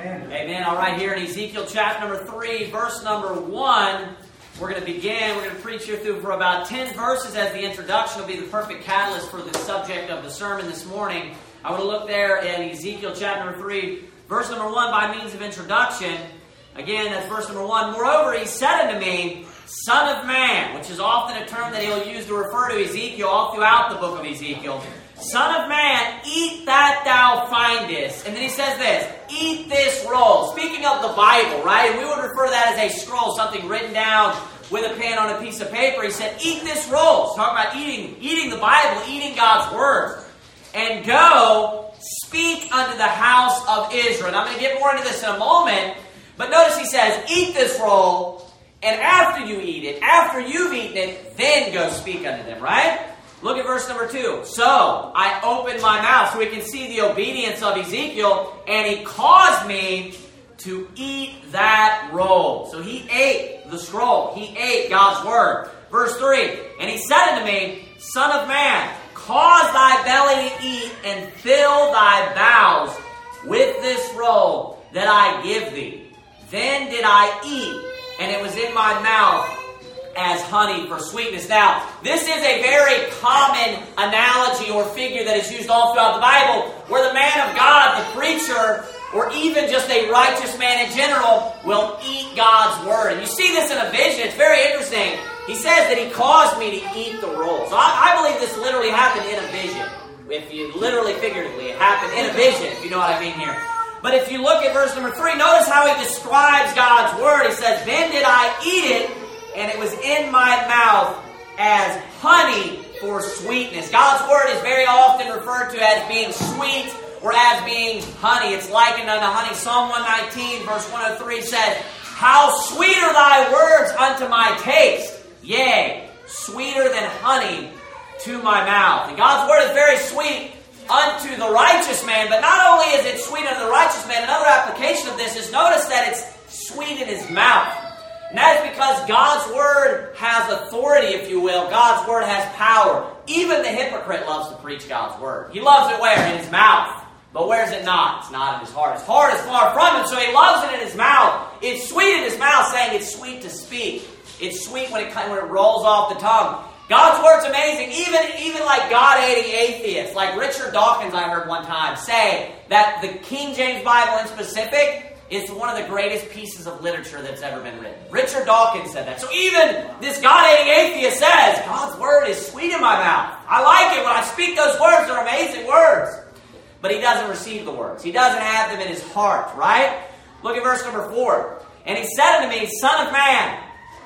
Amen. All right, here in Ezekiel chapter number 3, verse number 1, we're going to begin. We're going to preach here through for about 10 verses as the introduction will be the perfect catalyst for the subject of the sermon this morning. I want to look there in Ezekiel chapter number 3, verse number 1 by means of introduction. Again, that's verse number 1. Moreover, he said unto me, Son of man, which is often a term that he'll use to refer to Ezekiel all throughout the book of Ezekiel. Son of man, eat that thou findest. And then he says this, eat this roll. Speaking of the Bible, right? And we would refer to that as a scroll, something written down with a pen on a piece of paper. He said, eat this roll. He's talking about eating the Bible, eating God's Word. And go speak unto the house of Israel. And I'm going to get more into this in a moment. But notice he says, eat this roll. And after you eat it, after you've eaten it, then go speak unto them, right? Look at verse number 2. So I opened my mouth, so we can see the obedience of Ezekiel, and he caused me to eat that roll. So he ate the scroll. He ate God's Word. Verse 3, and he said unto me, Son of man, cause thy belly to eat, and fill thy bowels with this roll that I give thee. Then did I eat, and it was in my mouth as honey for sweetness. Now, this is a very common analogy or figure that is used all throughout the Bible, where the man of God, the preacher, or even just a righteous man in general, will eat God's Word. And you see this in a vision. It's very interesting. He says that he caused me to eat the roll. So I believe this literally happened in a vision. If you literally, figuratively, it happened in a vision, if you know what I mean here. But if you look at verse number 3, notice how he describes God's Word. He says, Then did I eat it, and it was in my mouth as honey for sweetness. God's Word is very often referred to as being sweet or as being honey. It's likened unto honey. Psalm 119, verse 103 says, How sweet are thy words unto my taste, yea, sweeter than honey to my mouth. And God's Word is very sweet unto the righteous man, but not only is it sweet unto the righteous man, another application of this is notice that it's sweet in his mouth. And that is because God's Word has authority, if you will. God's Word has power. Even the hypocrite loves to preach God's Word. He loves it where? In his mouth. But where is it not? It's not in his heart. His heart is far from him, so he loves it in his mouth. It's sweet in his mouth, saying it's sweet to speak. It's sweet when it rolls off the tongue. God's Word's amazing. Even like God-hating atheists, like Richard Dawkins, I heard one time, say that the King James Bible in specific is one of the greatest pieces of literature that's ever been written. Richard Dawkins said that. So even this God-hating atheist says, God's Word is sweet in my mouth. I like it when I speak those words. They're amazing words. But he doesn't receive the words. He doesn't have them in his heart, right? Look at verse number 4. And he said unto me, Son of man,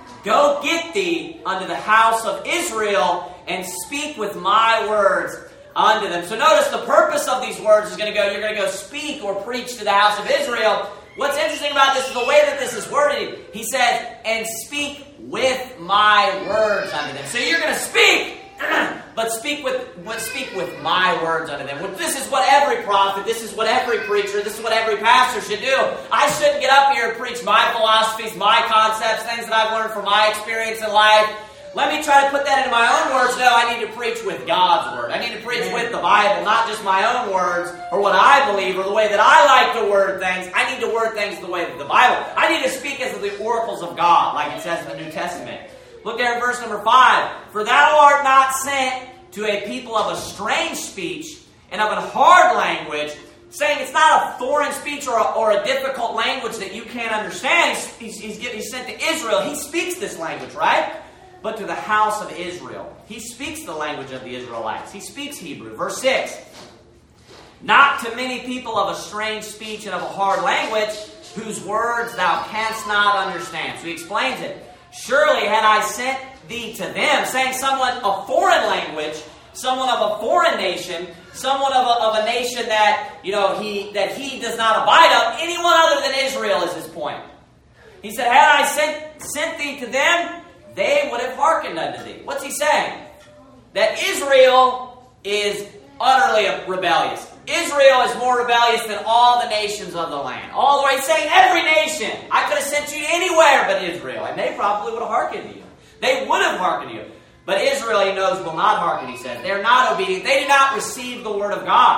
go get thee unto the house of Israel and speak with my words unto them. So notice the purpose of these words is you're going to go speak or preach to the house of Israel. What's interesting about this is the way that this is worded. He says, and speak with my words unto them. So you're going to speak, but speak with my words unto them. This is what every prophet, this is what every preacher, this is what every pastor should do. I shouldn't get up here and preach my philosophies, my concepts, things that I've learned from my experience in life. Let me try to put that into my own words. No, I need to preach with God's Word. I need to preach with the Bible, not just my own words or what I believe or the way that I like to word things. I need to word things the way of the Bible. I need to speak as the oracles of God, like it says in the New Testament. Look there at verse number 5. For thou art not sent to a people of a strange speech and of a hard language, saying it's not a foreign speech or a difficult language that you can't understand. He's sent to Israel. He speaks this language, right? But to the house of Israel. He speaks the language of the Israelites. He speaks Hebrew. Verse 6. Not to many people of a strange speech and of a hard language, whose words thou canst not understand. So he explains it. Surely had I sent thee to them, saying someone of foreign language, someone of a foreign nation, someone of a nation that he does not abide of, anyone other than Israel is his point. He said, had I sent thee to them, they would have hearkened unto thee. What's he saying? That Israel is utterly rebellious. Israel is more rebellious than all the nations of the land. All the way, he's saying every nation. I could have sent you anywhere but Israel. And they probably would have hearkened to you. They would have hearkened to you. But Israel, he knows, will not hearken, he says. They're not obedient. They do not receive the word of God.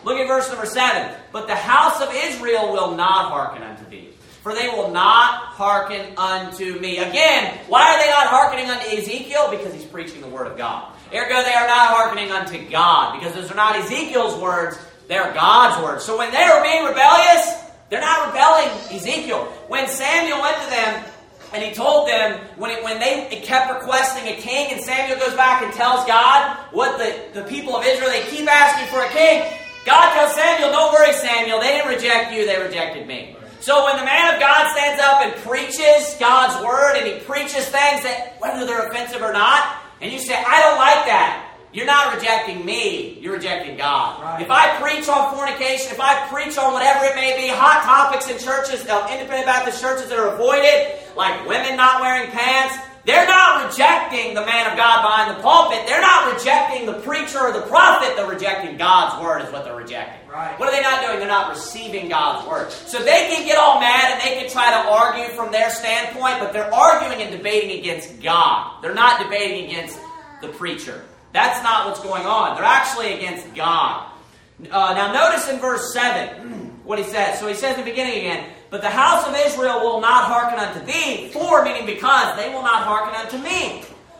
Look at verse number 7. But the house of Israel will not hearken unto thee, for they will not hearken unto me. Again, why are they not hearkening unto Ezekiel? Because he's preaching the word of God. Ergo, they are not hearkening unto God, because those are not Ezekiel's words, they're God's words. So when they are being rebellious, they're not rebelling Ezekiel. When Samuel went to them, and he told them, when they kept requesting a king, and Samuel goes back and tells God what the people of Israel, they keep asking for a king. God tells Samuel, don't worry, Samuel, they didn't reject you, they rejected me. So when the man of God stands up and preaches God's word, and he preaches things that, whether they're offensive or not, and you say, I don't like that, you're not rejecting me, you're rejecting God. Right. If I preach on fornication, if I preach on whatever it may be, hot topics in churches, independent Baptist churches that are avoided, like women not wearing pants, they're not rejecting the man of God behind the pulpit. They're not rejecting the preacher or the prophet. They're rejecting God's word is what they're rejecting. Right. What are they not doing? They're not receiving God's word. So they can get all mad and they can try to argue from their standpoint, but they're arguing and debating against God. They're not debating against the preacher. That's not what's going on. They're actually against God. Now notice in verse 7 what he says. So he says in the beginning again, but the house of Israel will not hearken unto thee, meaning because, they will not hearken unto me.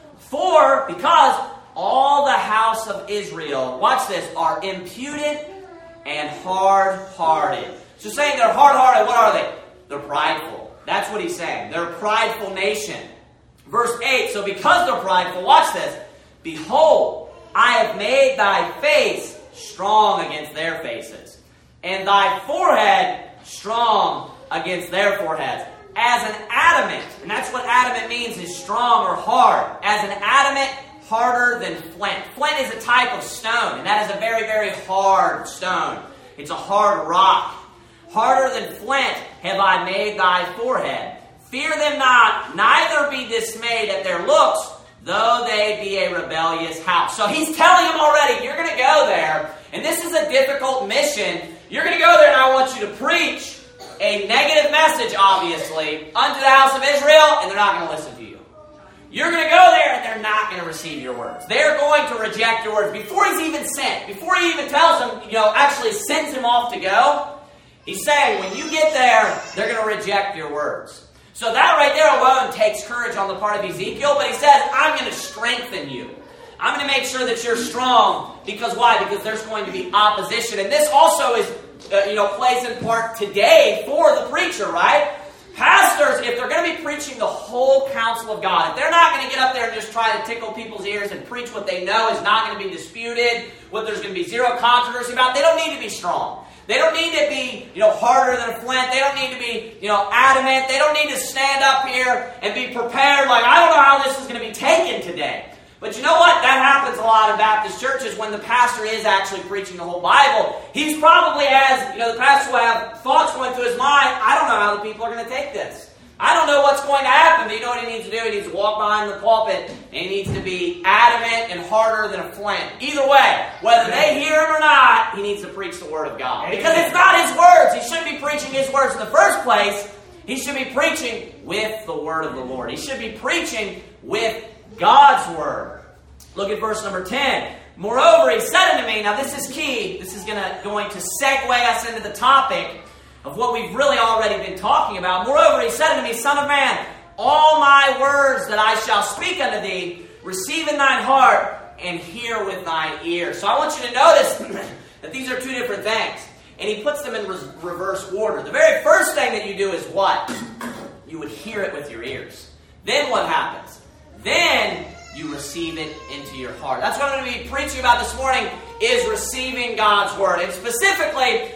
Because all the house of Israel, watch this, are impudent and hard-hearted. So saying they're hard-hearted, what are they? They're prideful. That's what he's saying. They're a prideful nation. Verse 8, so because they're prideful, watch this. Behold, I have made thy face strong against their faces, and thy forehead strong against their foreheads. As an adamant, and that's what adamant means, is strong or hard. As an adamant, harder than flint. Flint is a type of stone, and that is a very, very hard stone. It's a hard rock. Harder than flint have I made thy forehead. Fear them not, neither be dismayed at their looks, though they be a rebellious house. So he's telling them already, you're going to go there, and this is a difficult mission. You're going to go there, and I want you to preach a negative message, obviously, unto the house of Israel, and they're not going to listen to you. You're going to go there, and they're not going to receive your words. They're going to reject your words. Before he's even sent, before he even tells them, actually sends him off to go, he's saying, when you get there, they're going to reject your words. So that right there alone takes courage on the part of Ezekiel, but he says, I'm going to strengthen you. I'm going to make sure that you're strong. Because why? Because there's going to be opposition. And this also is, plays in part today for the preacher, right? Pastors, if they're going to be preaching the whole counsel of God, if they're not going to get up there and just try to tickle people's ears and preach what they know is not going to be disputed, what there's going to be zero controversy about, they don't need to be strong. They don't need to be, harder than a flint. They don't need to be, adamant. They don't need to stand up here and be prepared like, I don't know how this is going to be taken today. But you know what? That happens a lot in Baptist churches when the pastor is actually preaching the whole Bible. He's probably has, the pastor will have thoughts going through his mind, I don't know how the people are going to take this. I don't know what's going to happen, but you know what he needs to do? He needs to walk behind the pulpit, and he needs to be adamant and harder than a flint. Either way, whether they hear him or not, he needs to preach the Word of God. Because it's not his words. He shouldn't be preaching his words in the first place. He should be preaching with the Word of the Lord. He should be preaching with God's Word. Look at verse number 10. Moreover, he said unto me, now this is key. This is going to segue us into the topic of what we've really already been talking about. Moreover, he said unto me, Son of man, all my words that I shall speak unto thee, receive in thine heart, and hear with thine ear. So I want you to notice that these are two different things. And he puts them in reverse order. The very first thing that you do is what? You would hear it with your ears. Then what happens? Then you receive it into your heart. That's what I'm going to be preaching about this morning, is receiving God's Word. And specifically,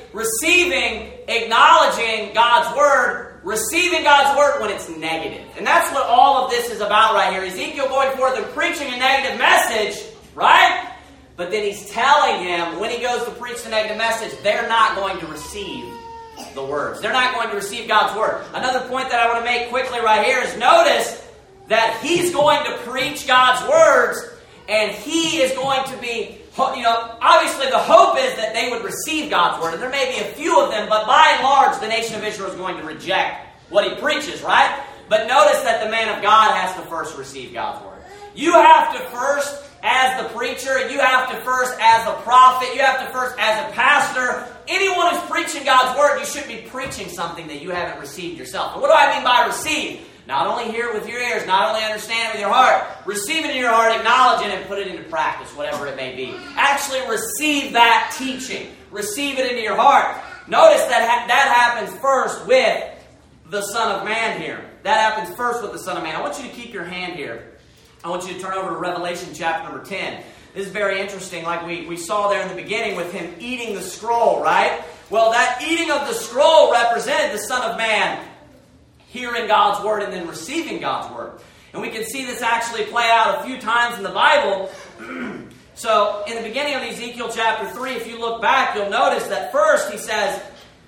acknowledging God's Word, receiving God's Word when it's negative. And that's what all of this is about right here. Ezekiel going forth and preaching a negative message, right? But then he's telling him, when he goes to preach the negative message, they're not going to receive the words. They're not going to receive God's Word. Another point that I want to make quickly right here is notice that he's going to preach God's words, and he is going to be, obviously the hope is that they would receive God's word, and there may be a few of them, but by and large, the nation of Israel is going to reject what he preaches, right? But notice that the man of God has to first receive God's word. You have to first as the preacher. You have to first as a prophet. You have to first as a pastor. Anyone who's preaching God's Word, you should be preaching something that you haven't received yourself. And what do I mean by receive? Not only hear it with your ears, not only understand it with your heart. Receive it in your heart, acknowledge it, and put it into practice, whatever it may be. Actually receive that teaching. Receive it into your heart. Notice that that happens first with the Son of Man here. That happens first with the Son of Man. I want you to keep your hand here. I want you to turn over to Revelation chapter number 10. This is very interesting, like we saw there in the beginning with him eating the scroll, right? Well, that eating of the scroll represented the Son of Man hearing God's Word and then receiving God's Word. And we can see this actually play out a few times in the Bible. So, in the beginning of Ezekiel chapter 3, if you look back, you'll notice that first he says,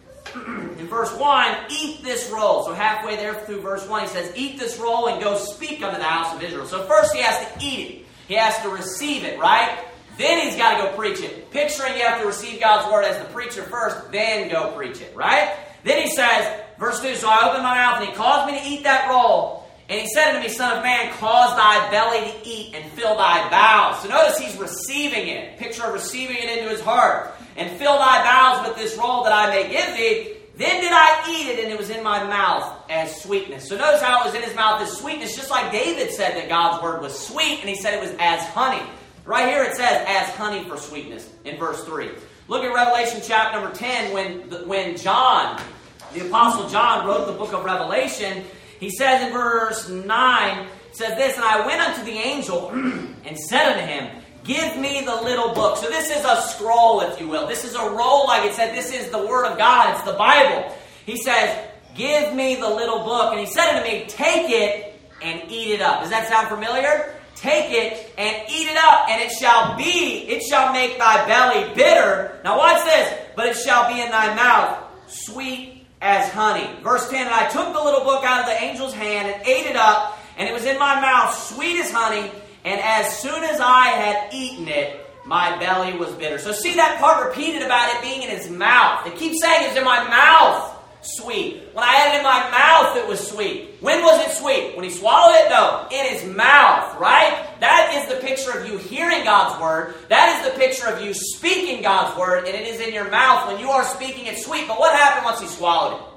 in verse 1, eat this roll. So halfway there through verse 1, he says, eat this roll and go speak unto the house of Israel. So first he has to eat it. He has to receive it, right? Then he's got to go preach it. Picturing you have to receive God's Word as the preacher first, then go preach it, right? Then he says, verse 2, so I opened my mouth and he caused me to eat that roll. And he said unto me, Son of man, cause thy belly to eat and fill thy bowels. So notice he's receiving it. Picture of receiving it into his heart. And fill thy bowels with this roll that I may give thee. Then did I eat it, and it was in my mouth as sweetness. So notice how it was in his mouth as sweetness, just like David said that God's Word was sweet, and he said it was as honey. Right here it says, as honey for sweetness, in verse 3. Look at Revelation chapter number 10, when John, the Apostle John, wrote the book of Revelation. He says in verse 9, it says this, and I went unto the angel and said unto him, give me the little book. So this is a scroll, if you will. This is a roll, like it said. This is the Word of God. It's the Bible. He says, give me the little book. And he said unto me, take it and eat it up. Does that sound familiar? Take it and eat it up, and it shall make thy belly bitter. Now watch this. But it shall be in thy mouth sweet as honey. Verse 10, and I took the little book out of the angel's hand and ate it up, and it was in my mouth sweet as honey, and as soon as I had eaten it, my belly was bitter. So see that part repeated about it being in his mouth. It keeps saying it's in my mouth sweet. When I had it in my mouth, it was sweet. When was it sweet? When he swallowed it? No. In his mouth, right? That is the picture of you hearing God's Word. That is the picture of you speaking God's Word, and it is in your mouth. When you are speaking, it's sweet. But what happened once he swallowed it?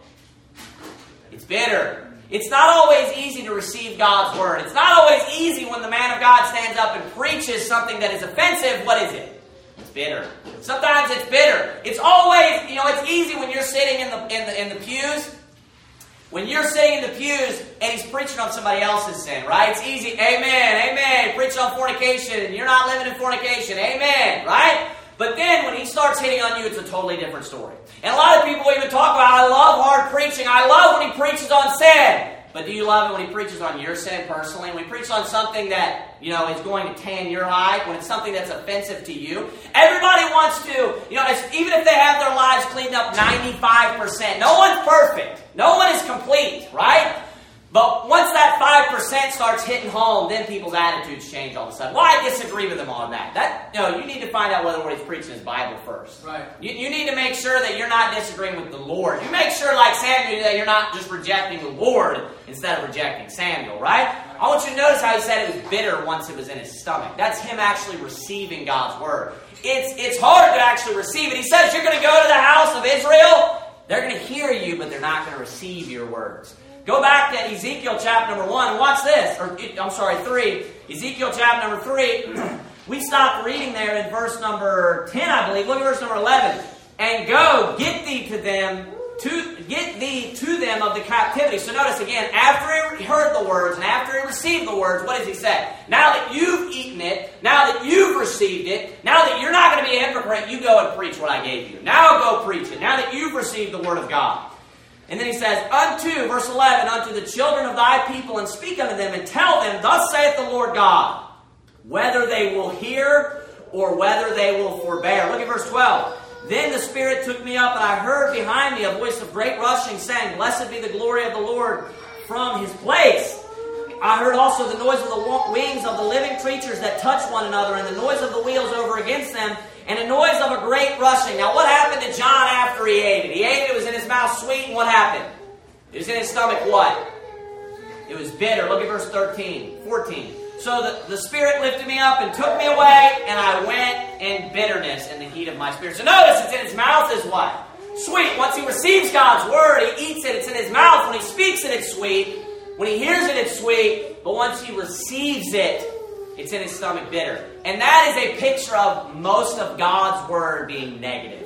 It's bitter. It's not always easy to receive God's Word. It's not always easy when the man of God stands up and preaches something that is offensive. What is it? It's bitter. Sometimes it's bitter. It's always, it's easy when you're sitting in the pews. When you're sitting in the pews and he's preaching on somebody else's sin, right? It's easy. Amen, amen. Preaching on fornication. You're not living in fornication. Amen, right? But then when he starts hitting on you, it's a totally different story. And a lot of people even talk about, I love hard preaching. I love when he preaches on sin. But do you love it when he preaches on your sin personally? When he preaches on something that, is going to tan your hide, when it's something that's offensive to you? Everybody wants to, even if they have their lives cleaned up 95%, no one's perfect. No one is complete, right? But once that 5% starts hitting home, then people's attitudes change all of a sudden. Well, I disagree with them on that. You need to find out whether what he's preaching is Bible first. Right. You need to make sure that you're not disagreeing with the Lord. You make sure, like Samuel, that you're not just rejecting the Lord instead of rejecting Samuel, right? I want you to notice how he said it was bitter once it was in his stomach. That's him actually receiving God's Word. It's hard to actually receive it. He says you're going to go to the house of Israel. They're going to hear you, but they're not going to receive your words. Go back to Ezekiel chapter number 1 and watch this. 3. Ezekiel chapter number 3. We stopped reading there in verse number 10, I believe. Look at verse number 11. And go, get thee to them of the captivity. So notice again, after he heard the words and after he received the words, what does he say? Now that you've eaten it, now that you've received it, now that you're not going to be a hypocrite, you go and preach what I gave you. Now go preach it. Now that you've received the Word of God. And then he says, verse 11, unto the children of thy people, and speak unto them, and tell them, thus saith the Lord God, whether they will hear or whether they will forbear. Look at verse 12. Then the Spirit took me up, and I heard behind me a voice of great rushing, saying, Blessed be the glory of the Lord from his place. I heard also the noise of the wings of the living creatures that touch one another, and the noise of the wheels over against them, and a noise of a great rushing. Now what happened to John after he ate it? He ate it, it was in his mouth sweet, and what happened? It was in his stomach what? It was bitter. Look at verse 14. So the Spirit lifted me up and took me away, and I went in bitterness in the heat of my spirit. So notice it's in his mouth is what? Sweet. Once he receives God's word, he eats it, it's in his mouth. When he speaks it, it's sweet. When he hears it, it's sweet. But once he receives it, it's in his stomach bitter. And that is a picture of most of God's word being negative.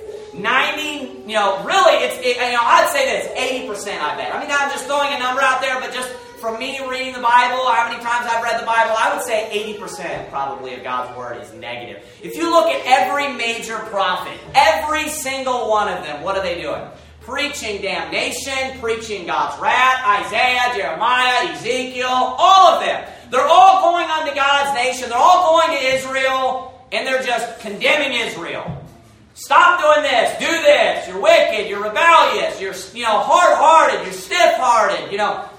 90, really, I'd say that it's 80%, I bet. I mean, I'm just throwing a number out there, but just from me reading the Bible, how many times I've read the Bible, I would say 80% probably of God's word is negative. If you look at every major prophet, every single one of them, what are they doing? Preaching damnation, preaching God's wrath. Isaiah, Jeremiah, Ezekiel, all of them. They're all going unto God's nation. They're all going to Israel, and they're just condemning Israel. Stop doing this. Do this. You're wicked. You're rebellious. You're hard-hearted. You're stiff-hearted.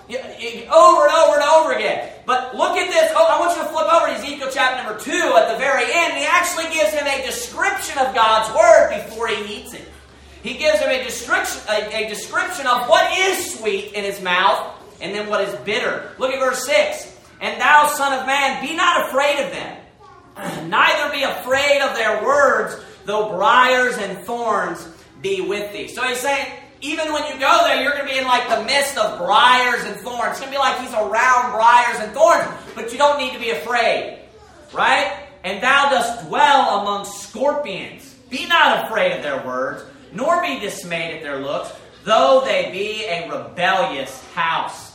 Over and over and over again. But look at this. I want you to flip over to Ezekiel chapter number 2 at the very end. He actually gives him a description of God's word before he eats it. He gives him a description of what is sweet in his mouth and then what is bitter. Look at verse 6. And thou, son of man, be not afraid of them, neither be afraid of their words, though briars and thorns be with thee. So he's saying, even when you go there, you're going to be in like the midst of briars and thorns. It's going to be like he's around briars and thorns, but you don't need to be afraid, right? And thou dost dwell among scorpions. Be not afraid of their words, nor be dismayed at their looks, though they be a rebellious house.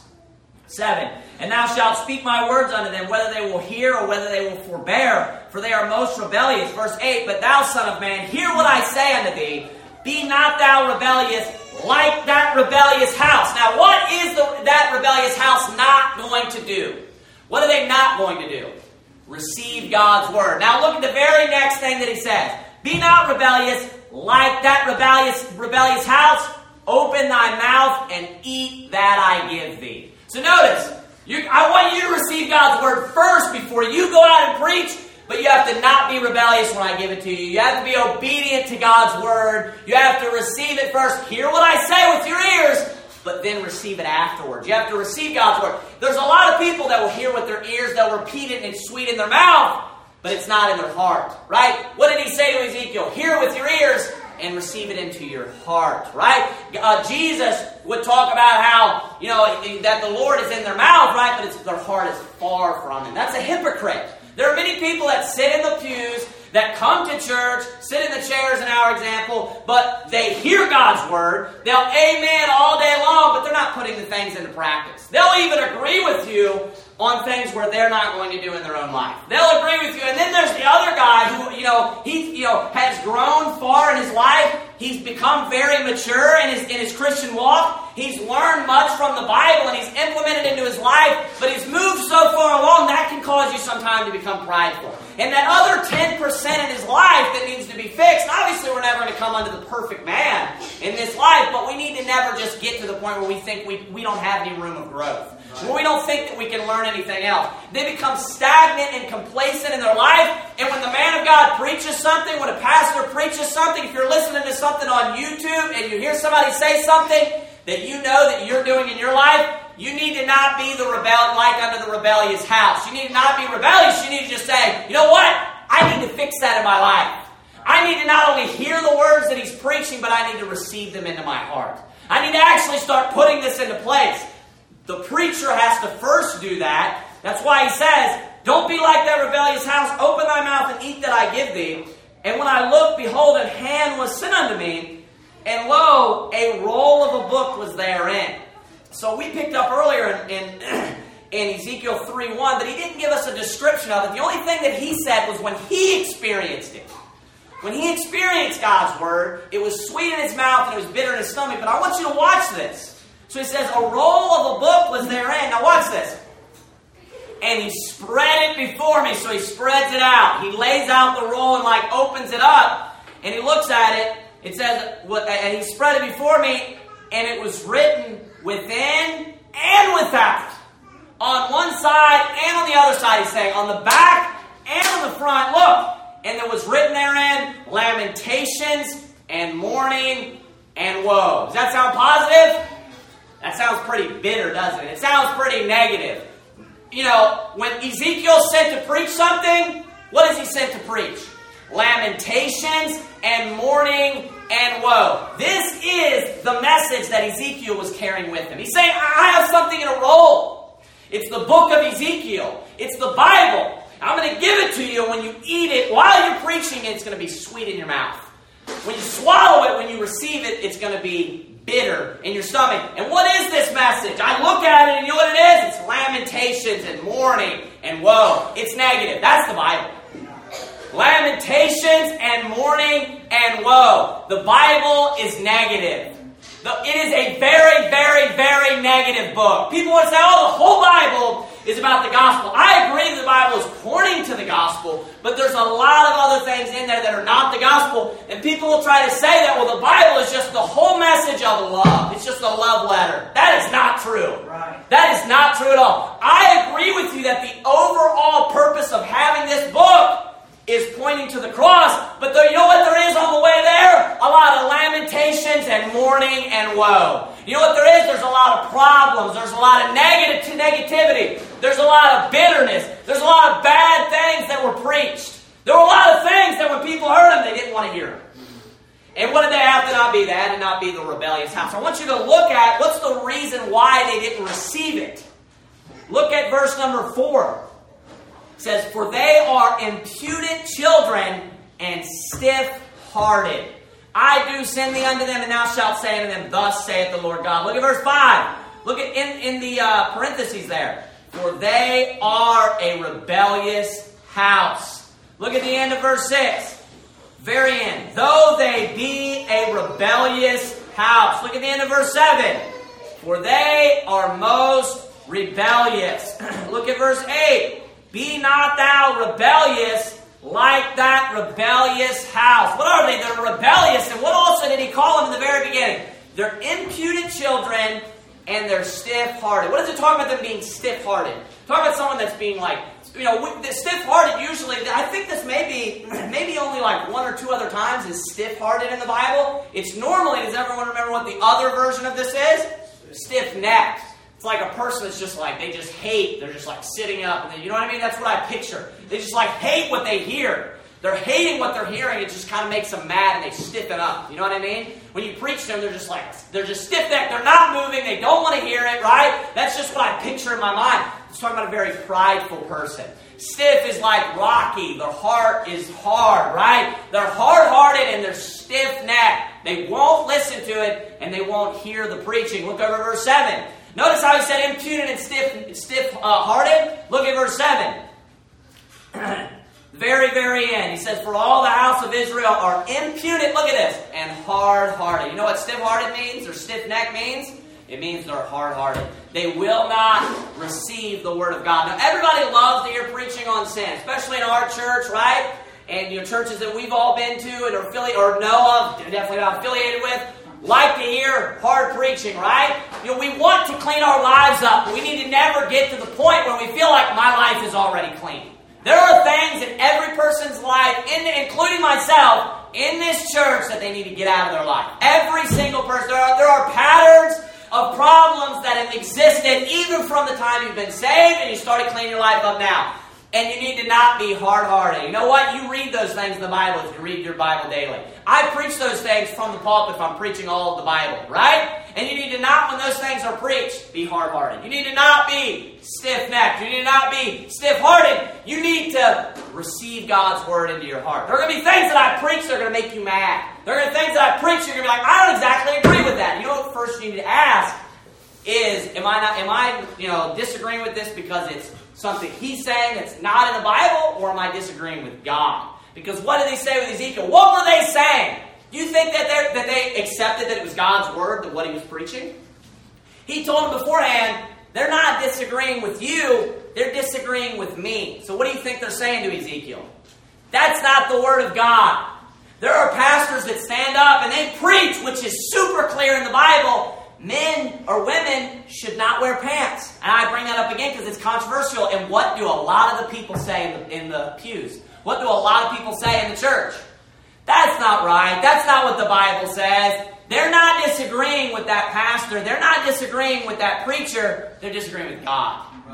7. And thou shalt speak my words unto them, whether they will hear or whether they will forbear, for they are most rebellious. Verse 8. But thou, son of man, hear what I say unto thee. Be not thou rebellious like that rebellious house. Now, what is that rebellious house not going to do? What are they not going to do? Receive God's word. Now, look at the very next thing that he says. Be not rebellious like that rebellious house. Open thy mouth and eat that I give thee. So notice, I want you to receive God's word first before you go out and preach, but you have to not be rebellious when I give it to you. You have to be obedient to God's word. You have to receive it first. Hear what I say with your ears, but then receive it afterwards. You have to receive God's word. There's a lot of people that will hear with their ears, they'll repeat it, and it's sweet in their mouth, but it's not in their heart, right? What did he say to Ezekiel? Hear with your ears and receive it into your heart, right? Jesus would talk about how, that the Lord is in their mouth, right? But their heart is far from him. That's a hypocrite. There are many people that sit in the pews, that come to church, sit in the chairs in our example, but they hear God's word, they'll amen all day long, but they're not putting the things into practice. They'll even agree with you on things where they're not going to do in their own life. They'll agree with you. And then there's the other guy who, he has grown far in his life. He's become very mature in his Christian walk. He's learned much from the Bible and he's implemented into his life, but he's moved so far along that can cause you sometimes to become prideful. And that other 10% in his life that needs to be fixed, obviously we're never going to come unto the perfect man in this life, but we need to never just get to the point where we think we don't have any room of growth. Where we don't think that we can learn anything else. They become stagnant and complacent in their life, and when the man of God preaches something, when a pastor preaches something, if you're listening to something on YouTube and you hear somebody say something that you know that you're doing in your life, you need to not be like under the rebellious house. You need to not be rebellious. You need to just say, you know what? I need to fix that in my life. I need to not only hear the words that he's preaching, but I need to receive them into my heart. I need to actually start putting this into place. The preacher has to first do that. That's why he says, don't be like that rebellious house. Open thy mouth and eat that I give thee. And when I looked, behold, a hand was sent unto me, and lo, a roll of a book was therein. So we picked up earlier in Ezekiel 3:1 that he didn't give us a description of it. The only thing that he said was when he experienced it. When he experienced God's word, it was sweet in his mouth and it was bitter in his stomach. But I want you to watch this. So he says, a roll of a book was therein. Now watch this. And he spread it before me. So he spreads it out. He lays out the roll and opens it up. And he looks at it. It says, and he spread it before me. And it was written within and without. On one side and on the other side, he's saying. On the back and on the front. Look. And there was written therein, lamentations and mourning and woe. Does that sound positive? That sounds pretty bitter, doesn't it? It sounds pretty negative. when Ezekiel's sent to preach something, what is he sent to preach? Lamentations and mourning and woe. This is the message that Ezekiel was carrying with him. He's saying, I have something in a roll. It's the book of Ezekiel. It's the Bible. I'm going to give it to you. When you eat it, while you're preaching it, it's going to be sweet in your mouth. When you swallow it, when you receive it, it's going to be bitter in your stomach. And what is this message? I look at it and you know what it is? It's lamentations and mourning and woe. It's negative. That's the Bible. Lamentations and mourning and woe. The Bible is negative. It is a very, very, very negative book. People want to say, the whole Bible is about the gospel. I agree that the Bible is pointing to the gospel, but there's a lot of other things in there that are not the gospel, and people will try to say that, the Bible is just the whole message of love. It's just a love letter. That is not true. Right. That is not true at all. I agree with you that the overall purpose of having this book is pointing to the cross, but you know what there is on the way there? A lot of lamentations and mourning and woe. You know what there is? There's a lot of problems. There's a lot of negativity. There's a lot of bitterness. There's a lot of bad things that were preached. There were a lot of things that when people heard them, they didn't want to hear them. And what did they have to not be? They had to not be the rebellious house. I want you to look at what's the reason why they didn't receive it. Look at verse number 4. It says, for they are impudent children and stiff-hearted. I do send thee unto them, and thou shalt say unto them, thus saith the Lord God. Look at verse 5. Look at in the parentheses there. For they are a rebellious house. Look at the end of verse 6. Very end. Though they be a rebellious house. Look at the end of verse 7. For they are most rebellious. Look at verse 8. Be not thou rebellious like that rebellious house. What are they? They're rebellious. And what also did he call them in the very beginning? They're impudent children and they're stiff-hearted. What does it talk about them being stiff-hearted? Talk about someone that's being stiff-hearted usually, I think this maybe only like one or two other times is stiff-hearted in the Bible. It's normally, does everyone remember what the other version of this is? Stiff-necked. It's like a person that's just like, they just hate, they're just like sitting up, and you know what I mean? That's what I picture. They just like hate what they hear. They're hating what they're hearing, it just kind of makes them mad and they stiffen up. You know what I mean? When you preach to them, they're just stiff-necked, they're not moving, they don't want to hear it, right? That's just what I picture in my mind. It's talking about a very prideful person. Stiff is like rocky, their heart is hard, right? They're hard-hearted and they're stiff-necked. They won't listen to it and they won't hear the preaching. Look over verse 7. Notice how he said impudent and stiff-hearted. Look at verse 7. Very, very end. He says, for all the house of Israel are impudent, look at this, and hard-hearted. You know what stiff-hearted means or stiff-necked means? It means they're hard-hearted. They will not receive the Word of God. Now, everybody loves to hear preaching on sin, especially in our church, right? And churches that we've all been to and are affiliated or know of, definitely not affiliated with, like to hear hard preaching, right? We want to clean our lives up. We need to never get to the point where we feel like my life is already clean. There are things in every person's life, including myself, in this church that they need to get out of their life. Every single person. There are patterns of problems that have existed even from the time you've been saved and you started cleaning your life up now. And you need to not be hard-hearted. You know what? You read those things in the Bible if you read your Bible daily. I preach those things from the pulpit if I'm preaching all of the Bible, right? And you need to not, when those things are preached, be hard-hearted. You need to not be stiff-necked. You need to not be stiff-hearted. You need to receive God's Word into your heart. There are going to be things that I preach that are going to make you mad. There are going to be things that I preach you're going to be like, I don't exactly agree with that. You know what first you need to ask is, am I disagreeing with this because it's something he's saying that's not in the Bible, or am I disagreeing with God? Because what did he say with Ezekiel? What were they saying? Do you think that they accepted that it was God's Word, that what he was preaching? He told them beforehand, they're not disagreeing with you, they're disagreeing with me. So what do you think they're saying to Ezekiel? That's not the Word of God. There are pastors that stand up and they preach, which is super clear in the Bible, men or women should not wear pants. And I bring that up again because it's controversial. And what do a lot of the people say in the pews? What do a lot of people say in the church? That's not right. That's not what the Bible says. They're not disagreeing with that pastor. They're not disagreeing with that preacher. They're disagreeing with God. Right.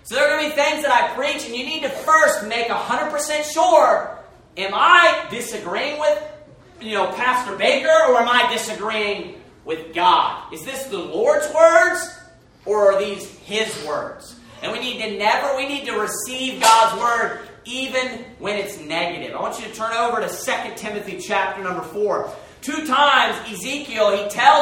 So there are going to be things that I preach, and you need to first make 100% sure, am I disagreeing with, Pastor Baker, or am I disagreeing with God? Is this the Lord's words, or are these His words? And we need to receive God's word even when it's negative. I want you to turn over to 2 Timothy chapter number 4. 2 times Ezekiel,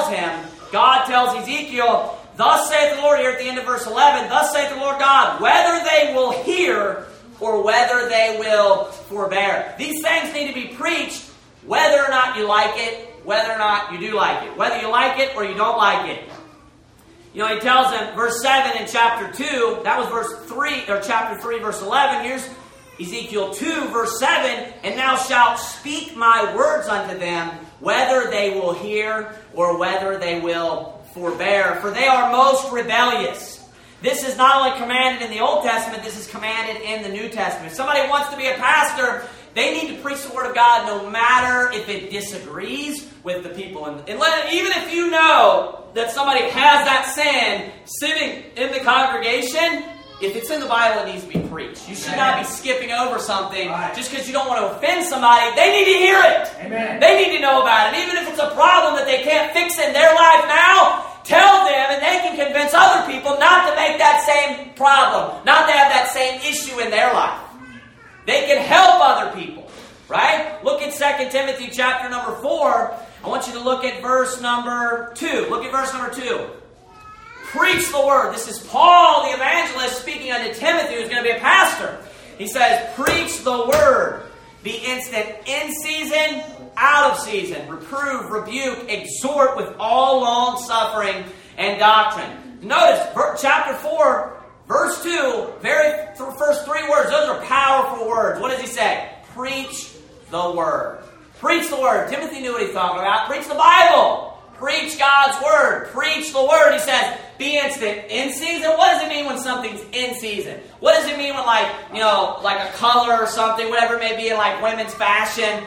God tells Ezekiel, thus saith the Lord, here at the end of verse 11, thus saith the Lord God, whether they will hear or whether they will forbear. These things need to be preached whether or not you like it, whether or not you do like it. Whether you like it or you don't like it. He tells them, verse 7 in chapter 2, that was chapter 3, verse 11. Here's Ezekiel 2, verse 7, and thou shalt speak my words unto them, whether they will hear or whether they will forbear, for they are most rebellious. This is not only commanded in the Old Testament, this is commanded in the New Testament. If somebody wants to be a pastor, they need to preach the Word of God no matter if it disagrees with the people. And even if you know that somebody has that sin sitting in the congregation, if it's in the Bible, it needs to be preached. You should not be skipping over something just because you don't want to offend somebody. They need to hear it. Amen. They need to know about it. Even if it's a problem that they can't fix in their life now, tell them, and they can convince other people not to make that same problem, not to have that same issue in their life. They can help other people, right? Look at 2 Timothy chapter number 4. I want you to look at verse number 2. Look at verse number 2. Preach the word. This is Paul, the evangelist, speaking unto Timothy, who's going to be a pastor. He says, preach the word. Be instant in season, out of season. Reprove, rebuke, exhort with all long suffering and doctrine. Notice, chapter 4, verse 2, first 3 words, those are powerful words. What does he say? Preach the word. Preach the word. Timothy knew what he was talking about. Preach the Bible. Preach God's word. Preach the word. He says, be instant in season. What does it mean when something's in season? What does it mean when like a color or something, whatever it may be in like women's fashion?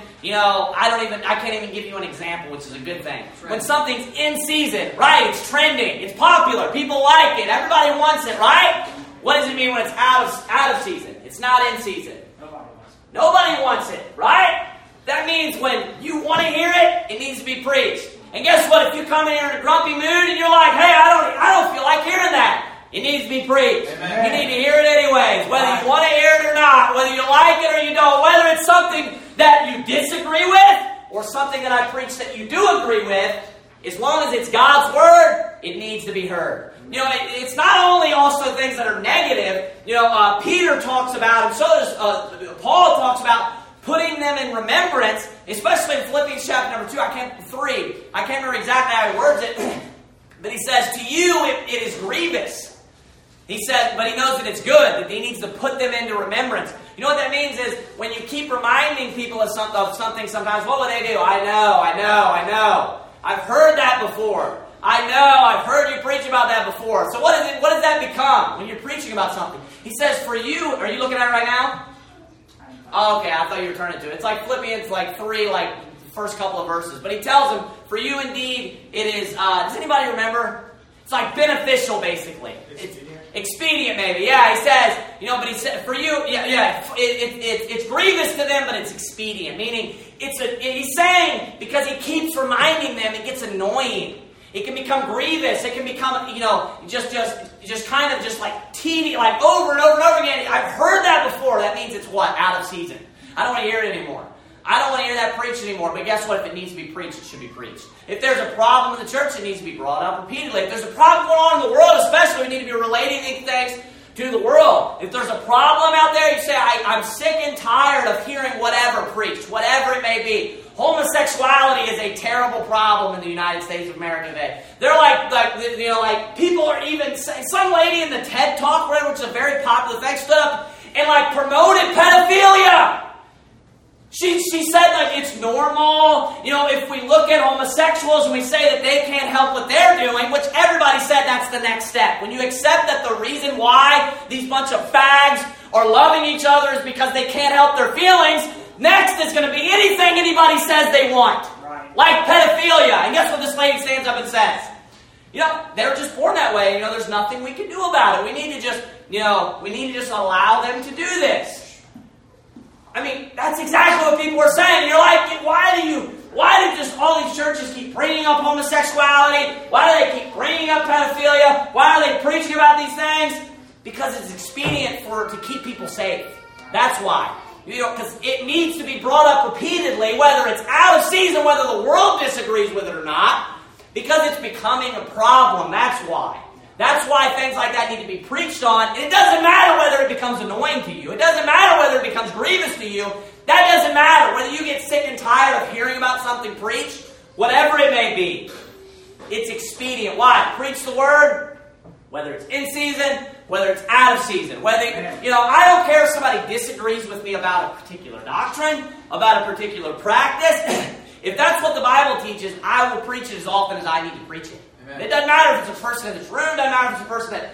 I can't even give you an example, which is a good thing. When something's in season, right? It's trending. It's popular. People like it. Everybody wants it, right? What does it mean when it's out of season? It's not in season. Nobody wants it, right? That means when you want to hear it, it needs to be preached. And guess what? If you come in here in a grumpy mood and you're like, hey, I don't feel like hearing that, it needs to be preached. Amen. You need to hear it anyways, whether you want to hear it or not, whether you like it or you don't, whether it's something that you disagree with or something that I preach that you do agree with. As long as it's God's word, it needs to be heard. It's not only also things that are negative. Peter talks about, and so does Paul talks about putting them in remembrance, especially in Philippians chapter number 3. I can't remember exactly how he words it, but he says, to you it is grievous. He said, but he knows that it's good, that he needs to put them into remembrance. You know what that means is when you keep reminding people of something sometimes, what will they do? I know. I've heard that before. I know, I've heard you preach about that before. So what does that become when you're preaching about something? He says, for you, are you looking at it right now? Oh, okay, I thought you were turning to it. It's like Philippians 3, the first couple of verses. But he tells them, for you indeed, it is, does anybody remember? It's like beneficial, basically. It's expedient, maybe. Yeah, he says, but he said, for you, it's grievous to them, but it's expedient. Meaning, he's saying, because he keeps reminding them, it gets annoying. It can become grievous. It can become, just kind of like tedious, like over and over and over again. I've heard that before. That means it's what? Out of season. I don't want to hear it anymore. I don't want to hear that preached anymore. But guess what? If it needs to be preached, it should be preached. If there's a problem in the church, it needs to be brought up repeatedly. If there's a problem going on in the world, especially, we need to be relating these things to the world. If there's a problem out there, you say, I'm sick and tired of hearing whatever preached, whatever it may be. Homosexuality is a terrible problem in the United States of America today. They're like people are even saying, some lady in the TED Talk, whatever, which is a very popular thing, stood up and promoted pedophilia. She said it's normal. If we look at homosexuals and we say that they can't help what they're doing, which everybody said that's the next step. When you accept that the reason why these bunch of fags are loving each other is because they can't help their feelings, next is going to be anything anybody says they want. Right. Like pedophilia. And guess what this lady stands up and says? They were just born that way. There's nothing we can do about it. We need to just allow them to do this. That's exactly what people are saying. And you're like, why do just all these churches keep bringing up homosexuality? Why do they keep bringing up pedophilia? Why are they preaching about these things? Because it's expedient to keep people safe. That's why. Because it needs to be brought up repeatedly, whether it's out of season, whether the world disagrees with it or not, because it's becoming a problem. That's why. That's why things like that need to be preached on. It doesn't matter whether it becomes annoying to you. It doesn't matter whether it becomes grievous to you. That doesn't matter. Whether you get sick and tired of hearing about something preached, whatever it may be, it's expedient. Why? Preach the word, whether it's in season, whether it's out of season. I don't care if somebody disagrees with me about a particular doctrine, about a particular practice. If that's what the Bible teaches, I will preach it as often as I need to preach it. Amen. It doesn't matter if it's a person in this room. It doesn't matter if it's a person that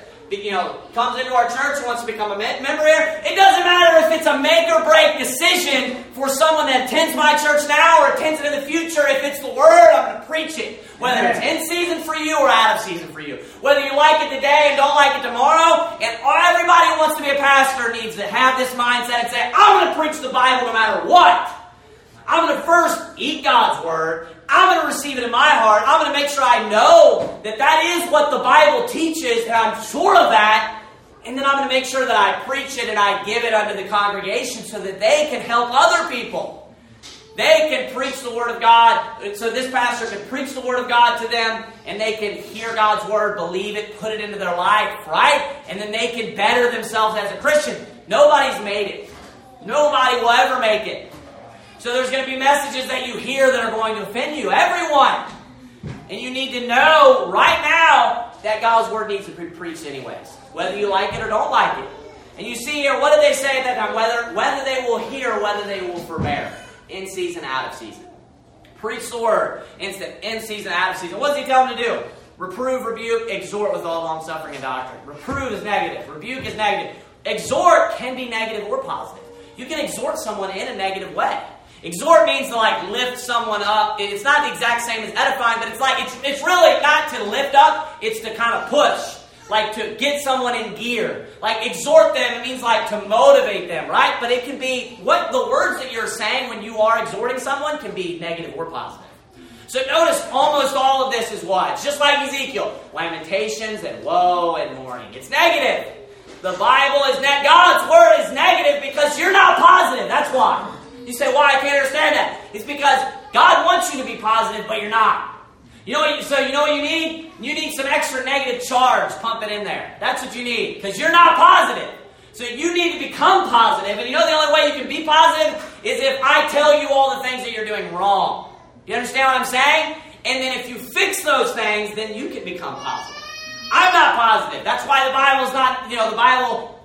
comes into our church and wants to become a member here. It doesn't matter if it's a make or break decision for someone that attends my church now or attends it in the future. If it's the Word, I'm going to preach it. Whether it's in season for you or out of season for you. Whether you like it today and don't like it tomorrow. And everybody who wants to be a pastor needs to have this mindset and say, I'm going to preach the Bible no matter what. I'm going to first eat God's Word. I'm going to receive it in my heart. I'm going to make sure I know that is what the Bible teaches, and I'm sure of that. And then I'm going to make sure that I preach it and I give it unto the congregation so that they can help other people. They can preach the Word of God. So this pastor can preach the Word of God to them, and they can hear God's Word, believe it, put it into their life, right? And then they can better themselves as a Christian. Nobody's made it. Nobody will ever make it. So there's going to be messages that you hear that are going to offend you. Everyone. And you need to know right now that God's Word needs to be preached anyways. Whether you like it or don't like it. And you see here, what did they say at that time? Whether they will hear, whether they will forbear. In season, out of season. Preach the Word. In season, out of season. What does he tell them to do? Reprove, rebuke, exhort with all long-suffering and doctrine. Reprove is negative. Rebuke is negative. Exhort can be negative or positive. You can exhort someone in a negative way. Exhort means to lift someone up. It's not the exact same as edifying, but it's really not to lift up. It's to kind of push, to get someone in gear. Exhort them, it means to motivate them, right? But it can be what the words that you're saying when you are exhorting someone can be negative or positive. So notice almost all of this is what? It's just like Ezekiel, lamentations and woe and mourning. It's negative. The Bible is God's Word is negative because you're not positive. That's why. You say, why? I can't understand that. It's because God wants you to be positive, but you're not. You know what you need? You need some extra negative charge pumping in there. That's what you need, because you're not positive. So you need to become positive. And the only way you can be positive is if I tell you all the things that you're doing wrong. You understand what I'm saying? And then if you fix those things, then you can become positive. I'm not positive. That's why the Bible's not, the Bible,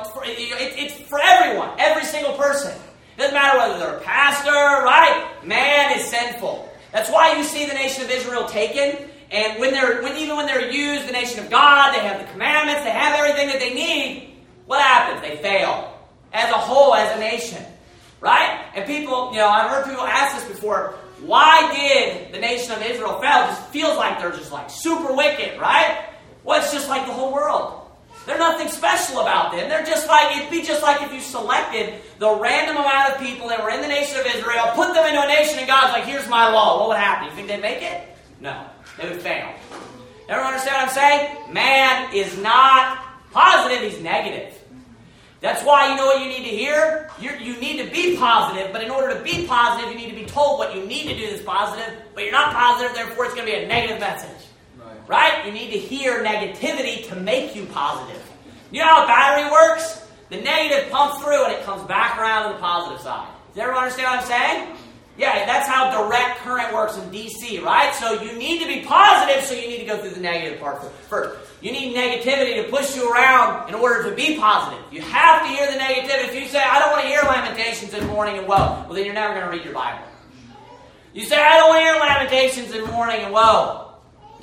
it's for everyone, every single person. It doesn't matter whether they're a pastor, right? Man is sinful. That's why you see the nation of Israel taken. And even when they're used, the nation of God, they have the commandments, they have everything that they need. What happens? They fail. As a whole, as a nation. Right? And people, I've heard people ask this before. Why did the nation of Israel fail? It just feels like they're just super wicked, right? Well, it's just like the whole world. There's nothing special about them. They're just it'd be just like if you selected the random amount of people that were in the nation of Israel, put them into a nation, and God's like, here's my law. What would happen? You think they'd make it? No. They would fail. Everyone understand what I'm saying? Man is not positive, he's negative. That's why you know what you need to hear? You need to be positive, but in order to be positive, you need to be told what you need to do that's positive, but you're not positive, therefore it's going to be a negative message. Right? You need to hear negativity to make you positive. You know how a battery works? The negative pumps through and it comes back around to the positive side. Does everyone understand what I'm saying? Yeah, that's how direct current works in DC, right? So you need to be positive, so you need to go through the negative part first. You need negativity to push you around in order to be positive. You have to hear the negativity. If you say, I don't want to hear lamentations in mourning and woe, well then you're never going to read your Bible. You say, I don't want to hear lamentations in mourning and woe.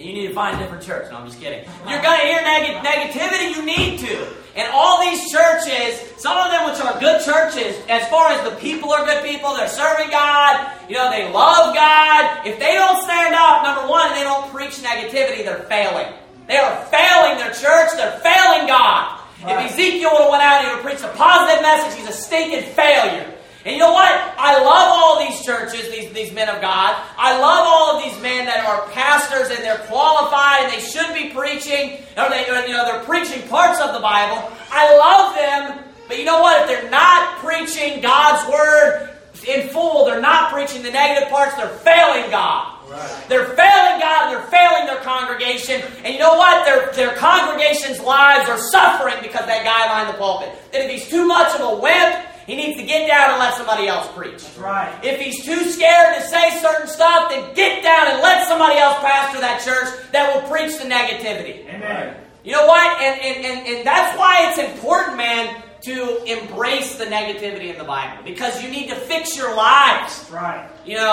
You need to find a different church. No, I'm just kidding. You're going to hear negativity. You need to. And all these churches, some of them which are good churches, as far as the people are good people, they're serving God, they love God. If they don't stand up, number one, and they don't preach negativity, they're failing. They are failing their church. They're failing God. Right. If Ezekiel would have went out and he would have preached a positive message, he's a stinking failure. And you know what? I love all these churches, these men of God. I love all of these men that are pastors and they're qualified and they should be preaching, or they're preaching parts of the Bible. I love them, but you know what? If they're not preaching God's Word in full, they're not preaching the negative parts, they're failing God. Right. They're failing God and they're failing their congregation. And you know what? Their congregation's lives are suffering because of that guy behind the pulpit. That if he's too much of a wimp, he needs to get down and let somebody else preach. That's right. If he's too scared to say certain stuff, then get down and let somebody else pastor that church that will preach the negativity. Amen. You know what? And that's why it's important, man, to embrace the negativity in the Bible. Because you need to fix your lives. That's right.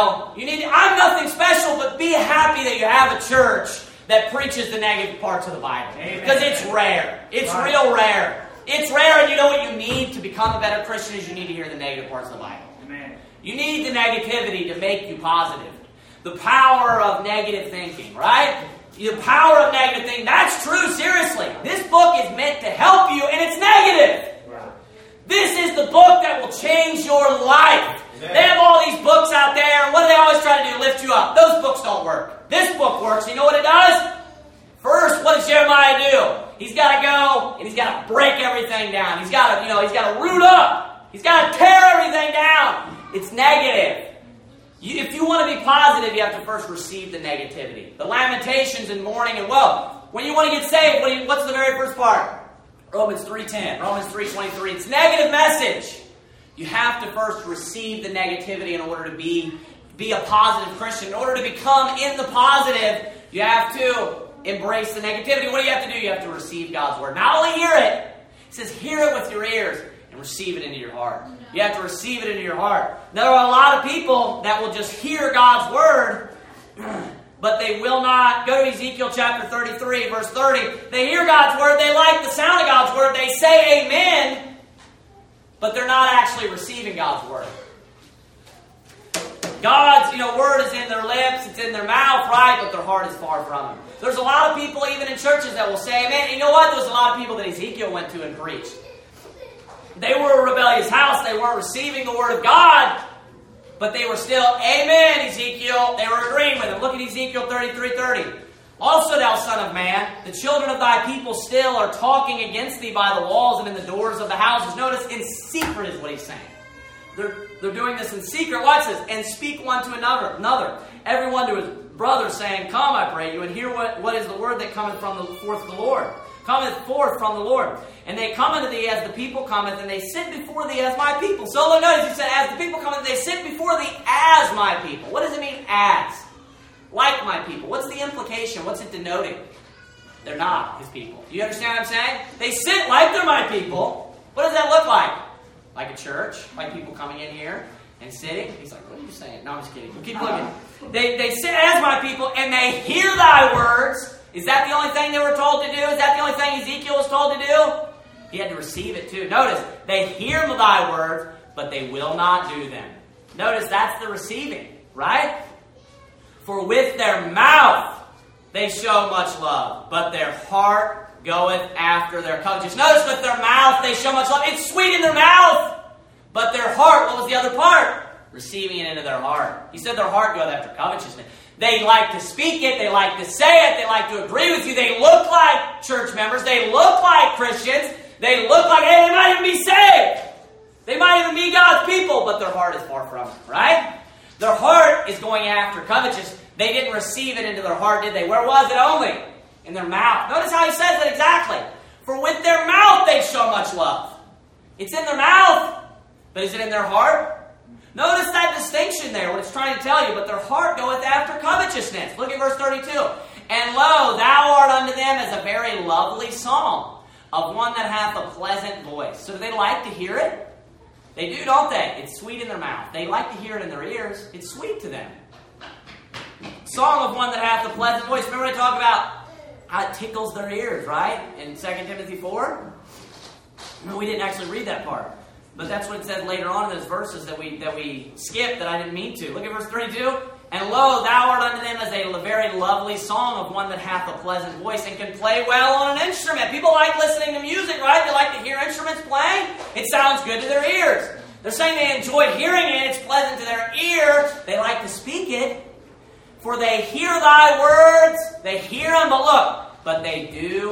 I'm nothing special, but be happy that you have a church that preaches the negative parts of the Bible. Because it's rare. It's real rare. It's rare, and you know what you need to become a better Christian is you need to hear the negative parts of the Bible. Amen. You need the negativity to make you positive. The power of negative thinking, right? The power of negative thinking. That's true, seriously. This book is meant to help you, and it's negative. Right. This is the book that will change your life. Amen. They have all these books out there, and what do they always try to do? Lift you up. Those books don't work. This book works. You know what it does? First, what does Jeremiah do? He's got to go and he's got to break everything down. He's got to root up. He's got to tear everything down. It's negative. If you want to be positive, you have to first receive the negativity. The lamentations and mourning and woe. When you want to get saved, what's the very first part? Romans 3:10, Romans 3:23. It's negative message. You have to first receive the negativity in order to be a positive Christian. In order to become in the positive, you have to embrace the negativity. What do you have to do? You have to receive God's Word. Not only hear it, it says hear it with your ears and receive it into your heart. You have to receive it into your heart. There are a lot of people that will just hear God's Word, but they will not. Go to Ezekiel chapter 33, verse 30. They hear God's Word. They like the sound of God's Word. They say amen, but they're not actually receiving God's Word. God's, Word is in their lips, it's in their mouth, right? But their heart is far from Him. There's a lot of people, even in churches, that will say amen. You know what? There's a lot of people that Ezekiel went to and preached. They were a rebellious house. They weren't receiving the Word of God, but they were still, amen, Ezekiel. They were agreeing with him. Look at Ezekiel 33:30. Also, thou son of man, the children of thy people still are talking against thee by the walls and in the doors of the houses. Notice, in secret is what he's saying. They're doing this in secret. Watch this. And speak one to another. Everyone to his brother, saying, Come, I pray you, and hear what is the word that cometh forth the Lord. Cometh forth from the Lord. And they come unto thee as the people cometh, and they sit before thee as my people. So look, notice he said, as the people cometh, they sit before thee as my people. What does it mean, as? Like my people. What's the implication? What's it denoting? They're not his people. Do you understand what I'm saying? They sit like they're my people. What does that look like? Like a church, like people coming in here and sitting. He's like, what are you saying? No, I'm just kidding. Keep looking. They sit as my people and they hear thy words. Is that the only thing they were told to do? Is that the only thing Ezekiel was told to do? He had to receive it too. Notice, they hear thy words, but they will not do them. Notice that's the receiving, right? For with their mouth they show much love, but their heart goeth after their covetousness. Notice with their mouth they show much love. It's sweet in their mouth. But their heart, what was the other part? Receiving it into their heart. He said their heart goeth after covetousness. They like to speak it. They like to say it. They like to agree with you. They look like church members. They look like Christians. They look like, hey, they might even be saved. They might even be God's people, but their heart is far from it, right? Their heart is going after covetousness. They didn't receive it into their heart, did they? Where was it only? In their mouth. Notice how he says it exactly. For with their mouth they show much love. It's in their mouth, but is it in their heart? Notice that distinction there, what it's trying to tell you. But their heart goeth after covetousness. Look at verse 32. And lo, thou art unto them as a very lovely psalm, of one that hath a pleasant voice. So do they like to hear it? They do, don't they? It's sweet in their mouth. They like to hear it in their ears. It's sweet to them. Song of one that hath a pleasant voice. Remember I talked about how it tickles their ears, right? In 2 Timothy 4? No, we didn't actually read that part. But that's what it says later on in those verses that we skipped that I didn't mean to. Look at verse 32. And lo, thou art unto them as a very lovely song of one that hath a pleasant voice and can play well on an instrument. People like listening to music, right? They like to hear instruments playing. It sounds good to their ears. They're saying they enjoy hearing it. It's pleasant to their ear. They like to speak it. For they hear thy words. They hear them, but look. But they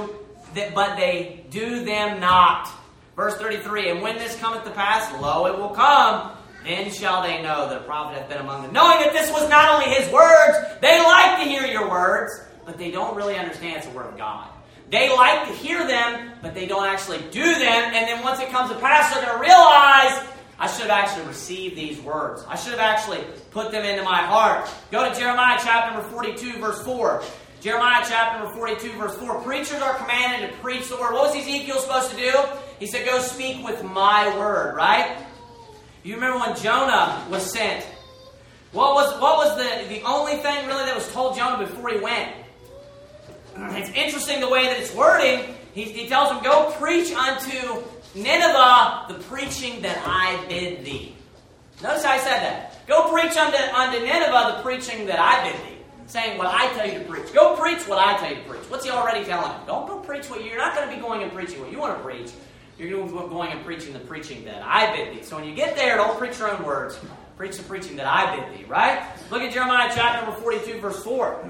do them not. Verse 33, and when this cometh to pass, lo, it will come. Then shall they know that a prophet hath been among them. Knowing that this was not only his words, they like to hear your words, but they don't really understand it's the word of God. They like to hear them, but they don't actually do them. And then once it comes to pass, they're going to realize, I should have actually received these words. I should have actually put them into my heart. Go to Jeremiah chapter number 42, verse 4. Jeremiah chapter number 42, verse 4. Preachers are commanded to preach the word. What was Ezekiel supposed to do? He said, go speak with my word, right? You remember when Jonah was sent? What was the only thing really that was told Jonah before he went? It's interesting the way that it's wording. He tells him, go preach unto Nineveh the preaching that I bid thee. Notice how I said that. Go preach unto Nineveh the preaching that I bid thee. Saying what I tell you to preach. Go preach what I tell you to preach. What's he already telling him? Don't go preach what you're not going to be going and preaching what you want to preach. You're going and preaching the preaching that I bid thee. So when you get there, don't preach your own words. Preach the preaching that I bid thee, right? Look at Jeremiah chapter number 42, verse 4.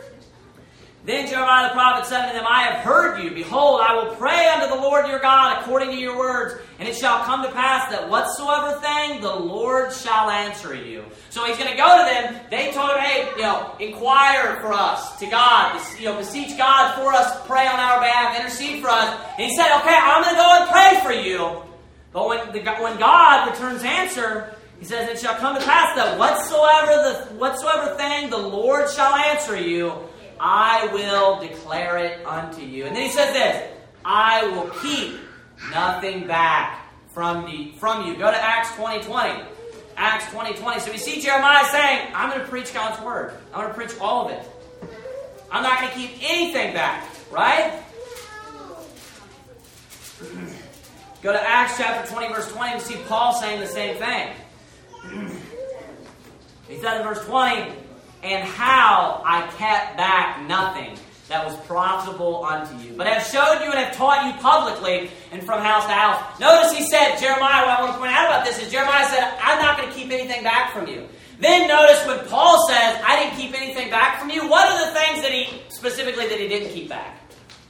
Then Jeremiah the prophet said unto them, I have heard you. Behold, I will pray unto the Lord your God according to your words. And it shall come to pass that whatsoever thing the Lord shall answer you. So he's going to go to them. They told him, hey, inquire for us to God. Beseech God for us, pray on our behalf, intercede for us. And he said, okay, I'm going to go and pray for you. But when God returns answer, he says, it shall come to pass that whatsoever thing the Lord shall answer you, I will declare it unto you. And then he says this, I will keep nothing back from you. Go to Acts 20:20. Acts 20:20. So we see Jeremiah saying, I'm going to preach God's word. I'm going to preach all of it. I'm not going to keep anything back. Right? Go to Acts chapter 20, verse 20, and see Paul saying the same thing. He said in verse 20, and how I kept back nothing that was profitable unto you, but have showed you and have taught you publicly and from house to house. Notice he said, Jeremiah, what I want to point out about this is Jeremiah said, I'm not going to keep anything back from you. Then notice when Paul says, I didn't keep anything back from you, what are the things that he didn't keep back?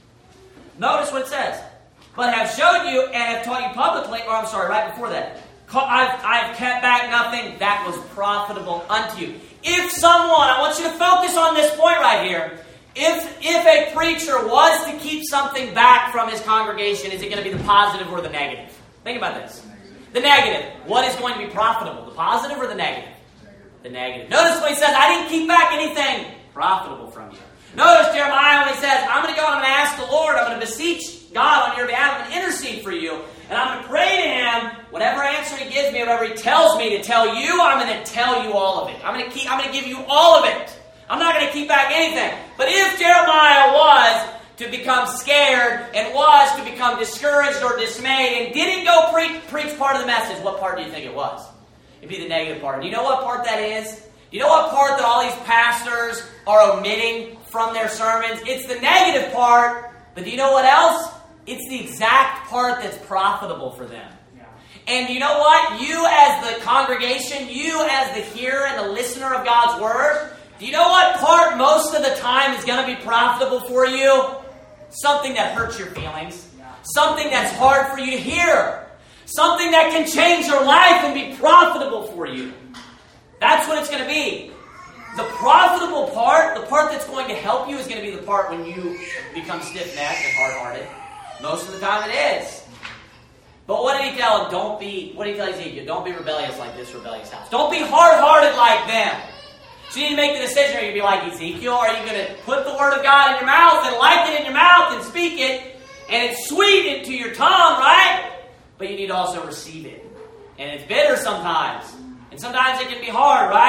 Notice what it says. But have showed you and have taught you publicly, right before that. I've kept back nothing that was profitable unto you. If someone, I want you to focus on this point right here. If a preacher was to keep something back from his congregation, is it going to be the positive or the negative? Think about this. The negative. What is going to be profitable? The positive or the negative? The negative. Notice when he says, I didn't keep back anything profitable from you. Notice Jeremiah when he says, I'm going to go and I'm going to ask the Lord, I'm going to beseech God on your behalf, I'm going to intercede for you, and I'm going to pray to Him. Whatever answer He gives me, whatever He tells me to tell you, I'm going to tell you all of it. I'm going to give you all of it. I'm not going to keep back anything. But if Jeremiah was to become scared and was to become discouraged or dismayed and didn't go preach part of the message, what part do you think it was? It'd be the negative part. Do you know what part that is? Do you know what part that all these pastors are omitting from their sermons? It's the negative part, but do you know what else? It's the exact part that's profitable for them. Yeah. And you know what? You as the congregation, you as the hearer and the listener of God's Word, do you know what part most of the time is going to be profitable for you? Something that hurts your feelings. Yeah. Something that's hard for you to hear. Something that can change your life and be profitable for you. That's what it's going to be. The profitable part, the part that's going to help you, is going to be the part when you become stiff-necked and hard-hearted. Most of the time it is. But what did he tell him? What did he tell Ezekiel? Don't be rebellious like this rebellious house. Don't be hard-hearted like them. So you need to make the decision. Are you going to be like Ezekiel? Or are you going to put the Word of God in your mouth and like it in your mouth and speak it? And it's sweet into your tongue, right? But you need to also receive it. And it's bitter sometimes. And sometimes it can be hard, right?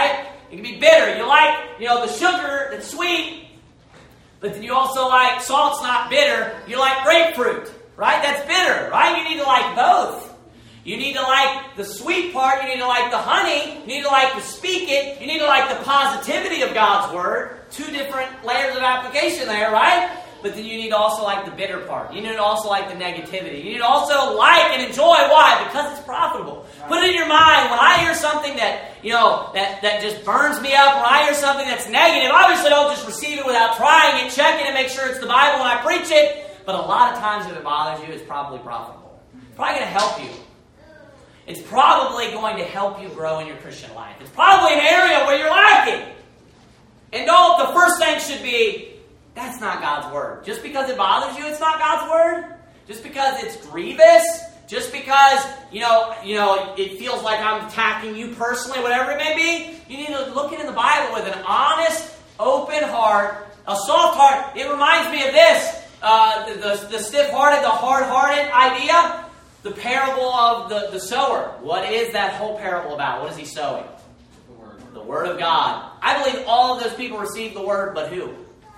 It can be bitter. You like, the sugar that's sweet, but then you also like salt's not bitter. You like grapefruit, right? That's bitter, right? You need to like both. You need to like the sweet part. You need to like the honey. You need to like to speak it. You need to like the positivity of God's Word. Two different layers of application there, right? But then you need to also like the bitter part. You need to also like the negativity. You need to also like and enjoy. Why? Because it's profitable. Right. Put it in your mind. When I hear something that, that just burns me up, when I hear something that's negative, obviously don't just receive it without trying it, checking it, make sure it's the Bible when I preach it. But a lot of times if it bothers you, it's probably profitable. It's probably going to help you. It's probably going to help you grow in your Christian life. It's probably an area where you're lacking. And the first thing should be, that's not God's Word. Just because it bothers you, it's not God's Word. Just because it's grievous, just because, it feels like I'm attacking you personally, whatever it may be, you need to look into the Bible with an honest, open heart, a soft heart. It reminds me of this, the stiff-hearted, the hard-hearted idea. The parable of the sower. What is that whole parable about? What is he sowing? The Word of God. I believe all of those people received the Word, but who?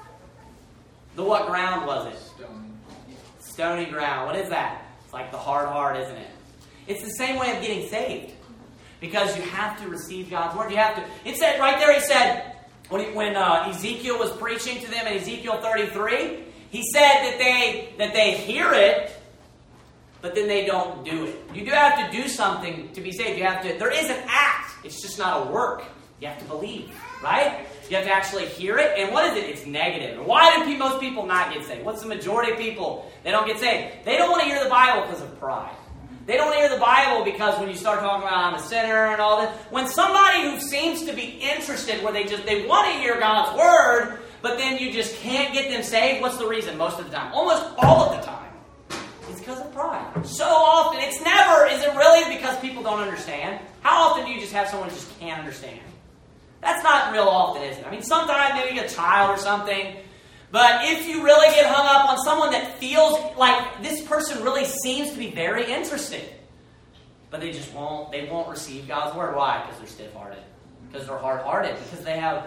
What ground was it? Stony ground. What is that? It's like the hard heart, isn't it? It's the same way of getting saved. Because you have to receive God's Word. You have to. It said right there, he said, when Ezekiel was preaching to them in Ezekiel 33, he said that they hear it, but then they don't do it. You do have to do something to be saved. There is an act. It's just not a work. You have to believe, right? You have to actually hear it. And what is it? It's negative. And why do most people not get saved? What's the majority of people that don't get saved? They don't want to hear the Bible because of pride. They don't want to hear the Bible because when you start talking about I'm a sinner and all this, when somebody who seems to be interested, where they want to hear God's Word, but then you just can't get them saved, what's the reason? Most of the time. Almost all of the time. It's because of pride. So often. Is it really because people don't understand? How often do you just have someone who just can't understand? That's not real often, is it? I mean, sometimes maybe a child or something. But if you really get hung up on someone that feels like this person really seems to be very interested, but they won't receive God's Word. Why? Because they're stiff-hearted. Because they're hard-hearted. Because they have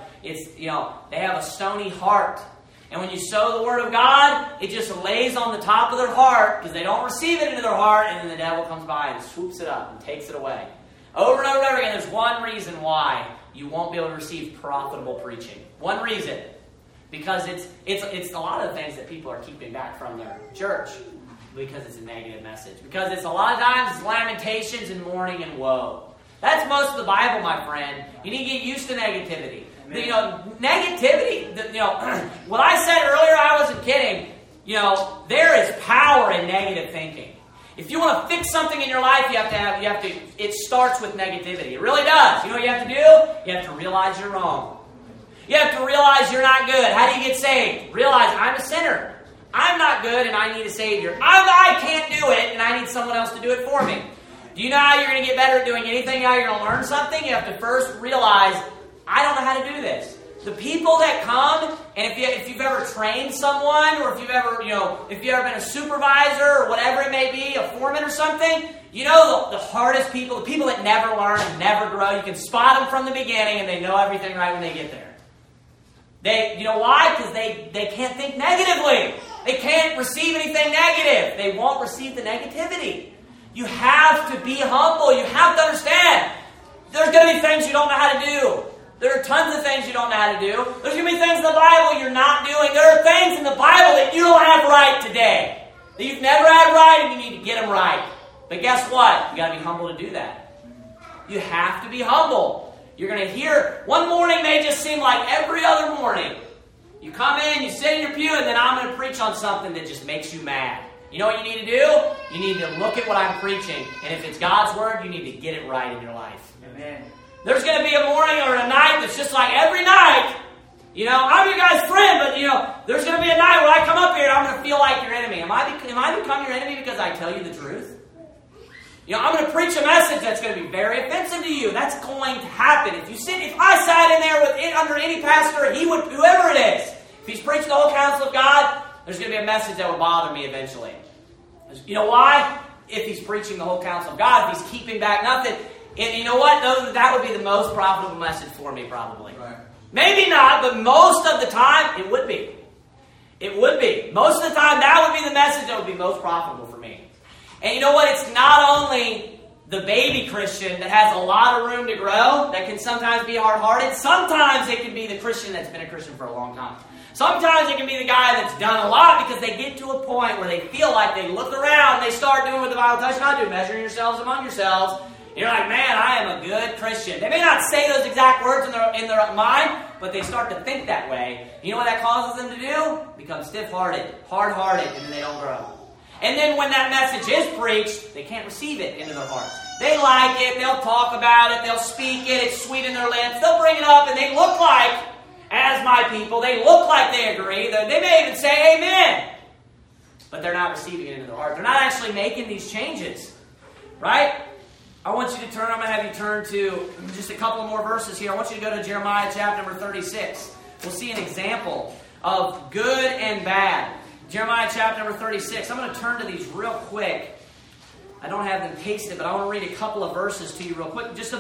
a stony heart. And when you sow the Word of God, it just lays on the top of their heart because they don't receive it into their heart, and then the devil comes by and swoops it up and takes it away. Over and over and over again, there's one reason why you won't be able to receive profitable preaching. One reason. Because it's a lot of things that people are keeping back from their church. Because it's a negative message. Because it's a lot of times it's lamentations and mourning and woe. That's most of the Bible, my friend. You need to get used to negativity. Negativity, what I said earlier, I wasn't kidding. There is power in negative thinking. If you want to fix something in your life, it starts with negativity. It really does. You know what you have to do? You have to realize you're wrong. You have to realize you're not good. How do you get saved? Realize I'm a sinner. I'm not good and I need a Savior. I can't do it and I need someone else to do it for me. Do you know how you're going to get better at doing anything? How you're going to learn something? You have to first realize, I don't know how to do this. The people that come, and if you've ever trained someone, or if you've ever been a supervisor or whatever it may be, a foreman or something, the hardest people, the people that never learn and never grow, you can spot them from the beginning and they know everything right when they get there. Why? Because they can't think negatively. They can't receive anything negative. They won't receive the negativity. You have to be humble. You have to understand. There's going to be things you don't know how to do. There are tons of things you don't know how to do. There's going to be things in the Bible you're not doing. There are things in the Bible that you don't have right today. That you've never had right and you need to get them right. But guess what? You got to be humble to do that. You have to be humble. You're going to hear, one morning may just seem like every other morning. You come in, you sit in your pew, and then I'm going to preach on something that just makes you mad. You know what you need to do? You need to look at what I'm preaching. And if it's God's Word, you need to get it right in your life. Amen. There's going to be a morning or a night that's just like every night. I'm your guy's friend, but there's going to be a night where I come up here and I'm going to feel like your enemy. Am I become your enemy because I tell you the truth? I'm going to preach a message that's going to be very offensive to you. That's going to happen. If I sat in there under any pastor, whoever it is, if he's preaching the whole counsel of God, there's going to be a message that will bother me eventually. You know why? If he's preaching the whole counsel of God, if he's keeping back nothing, And you know what? That would be the most profitable message for me, probably. Right. Maybe not, but most of the time, it would be. It would be. Most of the time, that would be the message that would be most profitable for me. And you know what? It's not only the baby Christian that has a lot of room to grow, that can sometimes be hard-hearted. Sometimes it can be the Christian that's been a Christian for a long time. Sometimes it can be the guy that's done a lot because they get to a point where they feel like they look around, they start doing what the Bible tells you not to do, measuring yourselves among yourselves. You're like, man, I am a good Christian. They may not say those exact words in their mind, but they start to think that way. You know what that causes them to do? Become stiff-hearted, hard-hearted, and then they don't grow. And then when that message is preached, they can't receive it into their hearts. They like it, they'll talk about it, they'll speak it, it's sweet in their lips, they'll bring it up, and they look like, as my people, they look like they agree. They may even say amen. But they're not receiving it into their heart. They're not actually making these changes. Right? I want you to turn, I'm going to have you turn to just a couple more verses here. I want you to go to Jeremiah chapter number 36. We'll see an example of good and bad. Jeremiah chapter number 36. I'm going to turn to these real quick. I don't have them pasted, but I want to read a couple of verses to you real quick. Just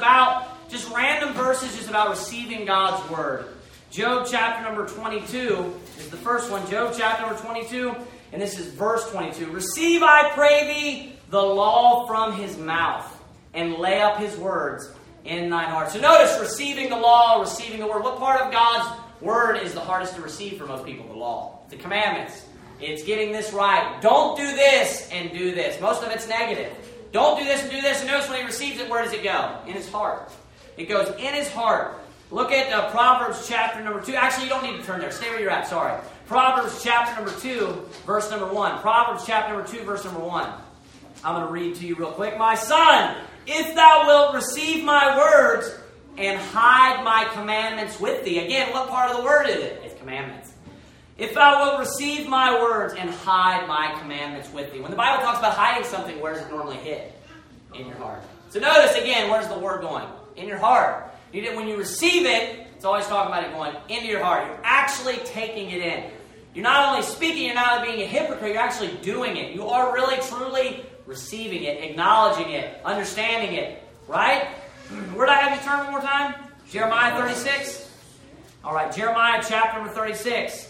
random verses just about receiving God's word. Job chapter number 22 is the first one. Job chapter number 22, and this is verse 22. Receive, I pray thee, the law from his mouth, and lay up his words in thine heart. So notice, receiving the law, receiving the word. What part of God's word is the hardest to receive for most people? The law. The commandments. It's getting this right. Don't do this and do this. Most of it's negative. Don't do this and do this. And notice when he receives it, where does it go? In his heart. It goes in his heart. Look at Proverbs chapter number 2. Actually, you don't need to turn there. Stay where you're at. Sorry. Proverbs chapter number 2, verse number 1. Proverbs chapter number 2, verse number 1. I'm going to read to you real quick. My son, if thou wilt receive my words and hide my commandments with thee. Again, what part of the word is it? It's commandments. If thou wilt receive my words and hide my commandments with thee. When the Bible talks about hiding something, where does it normally hit? In your heart. So notice again, where's the word going? In your heart. When you receive it, it's always talking about it going into your heart. You're actually taking it in. You're not only speaking, you're not being a hypocrite, you're actually doing it. You are really, truly receiving it, acknowledging it, understanding it. Right? Where did I have you turn one more time? Jeremiah 36? Alright, Jeremiah chapter number 36.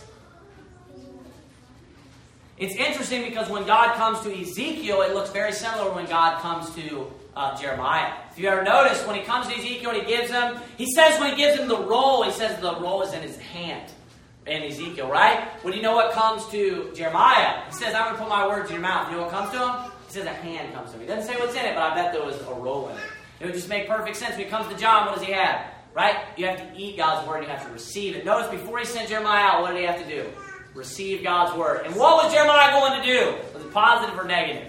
It's interesting because when God comes to Ezekiel, it looks very similar when God comes to Jeremiah. If you ever notice, when he comes to Ezekiel and he says when he gives him the roll, he says the roll is in his hand. In Ezekiel, right? Well, do you know what comes to Jeremiah? He says, I'm going to put my words in your mouth. You know what comes to him? He says a hand comes to him. He doesn't say what's in it, but I bet there was a roll in it. It would just make perfect sense. When he comes to John, what does he have? Right? You have to eat God's word. You have to receive it. Notice before he sent Jeremiah out, what did he have to do? Receive God's word. And what was Jeremiah going to do? Was it positive or negative?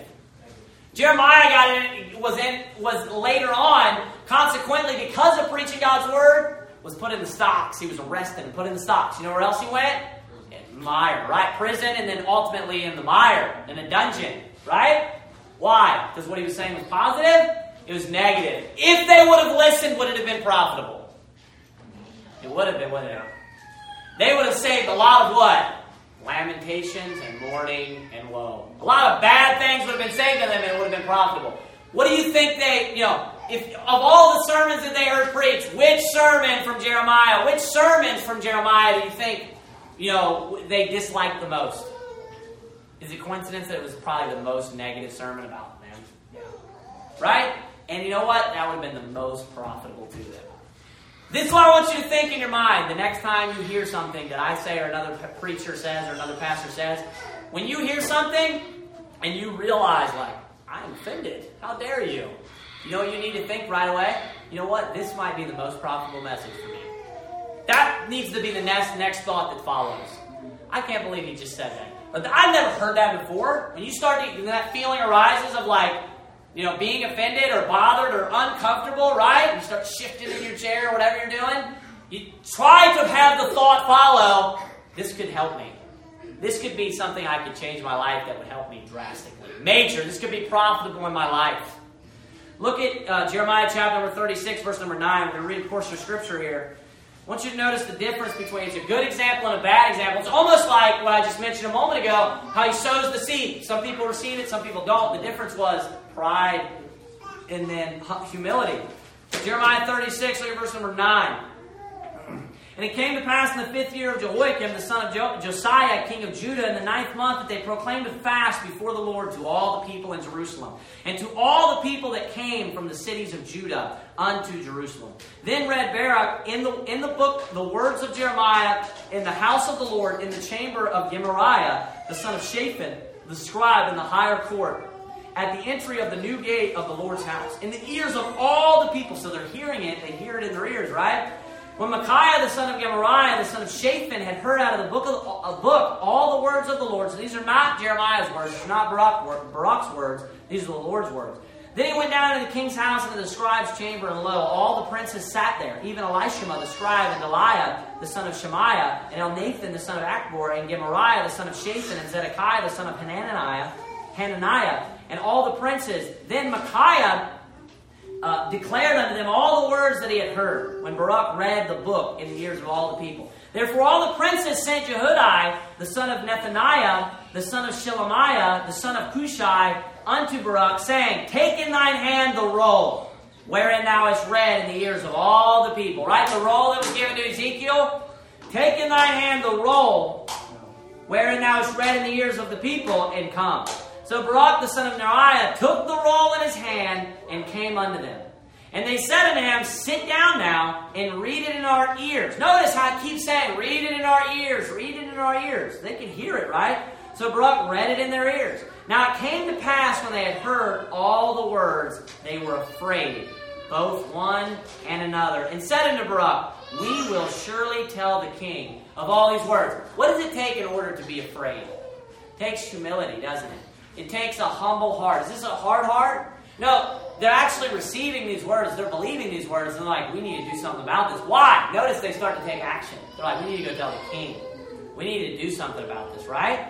Jeremiah was later on, consequently, because of preaching God's word, was put in the stocks. He was arrested and put in the stocks. You know where else he went? In mire, right? Prison, and then ultimately in the mire, in a dungeon, right? Why? Because what he was saying was positive? It was negative. If they would have listened, would it have been profitable? It would have been, wouldn't it? They would have saved a lot of what? Lamentations and mourning and woe. A lot of bad things would have been saved to them and it would have been profitable. What do you think if of all the sermons that they heard preached, which sermons from Jeremiah do you think, they disliked the most? Is it coincidence that it was probably the most negative sermon about them? Yeah. Right? And you know what? That would have been the most profitable to them. This is what I want you to think in your mind the next time you hear something that I say or another preacher says or another pastor says. When you hear something and you realize, I'm offended. How dare you? You know what you need to think right away? You know what? This might be the most profitable message for me. That needs to be the next thought that follows. I can't believe he just said that. But I've never heard that before. When you start that feeling arises of being offended or bothered or uncomfortable, right? You start shifting in your chair or whatever you're doing. You try to have the thought follow, this could help me. This could be something I could change my life that would help me drastically. Major. This could be profitable in my life. Look at Jeremiah chapter number 36, verse number 9. We're going to read a portion of scripture here. I want you to notice the difference between it's a good example and a bad example. It's almost like what I just mentioned a moment ago, how he sows the seed. Some people receive it, some people don't. The difference was pride and then humility. Jeremiah 36, look at verse number 9. And it came to pass in the 5th year of Jehoiakim, the son of Josiah, king of Judah, in the 9th month, that they proclaimed a fast before the Lord to all the people in Jerusalem, and to all the people that came from the cities of Judah unto Jerusalem. Then read Baruch in the book the words of Jeremiah in the house of the Lord, in the chamber of Gemariah, the son of Shaphan, the scribe, in the higher court, at the entry of the new gate of the Lord's house, in the ears of all the people. So they're hearing it, they hear it in their ears, right? When Micaiah, the son of Gemariah, the son of Shaphan, had heard out of the book all the words of the Lord. So these are not Jeremiah's words, it's not Baruch's words, these are the Lord's words. Then he went down into the king's house into the scribe's chamber, and lo, all the princes sat there, even Elishama the scribe, and Deliah the son of Shemaiah, and Elnathan the son of Achbor, and Gemariah the son of Shaphan, and Zedekiah the son of Hananiah, and all the princes. Then Micaiah declared unto them all the words that he had heard, when Baruch read the book in the ears of all the people. Therefore all the princes sent Jehudi, the son of Nethaniah, the son of Shelemiah, the son of Cushai, unto Baruch, saying, Take in thine hand the roll, wherein thou hast read in the ears of all the people. Right? The roll that was given to Ezekiel. Take in thine hand the roll, wherein thou hast read in the ears of the people, and come. So Baruch the son of Neriah took the roll in his hand, and came unto them. And they said unto him, Sit down now, and read it in our ears. Notice how it keeps saying, read it in our ears, read it in our ears. They can hear it, right? So Baruch read it in their ears. Now it came to pass, when they had heard all the words, they were afraid, both one and another, and said unto Baruch, We will surely tell the king of all these words. What does it take in order to be afraid? It takes humility, doesn't it? It takes a humble heart. Is this a hard heart? No, they're actually receiving these words. They're believing these words. And they're like, we need to do something about this. Why? Notice they start to take action. They're like, we need to go tell the king. We need to do something about this, right?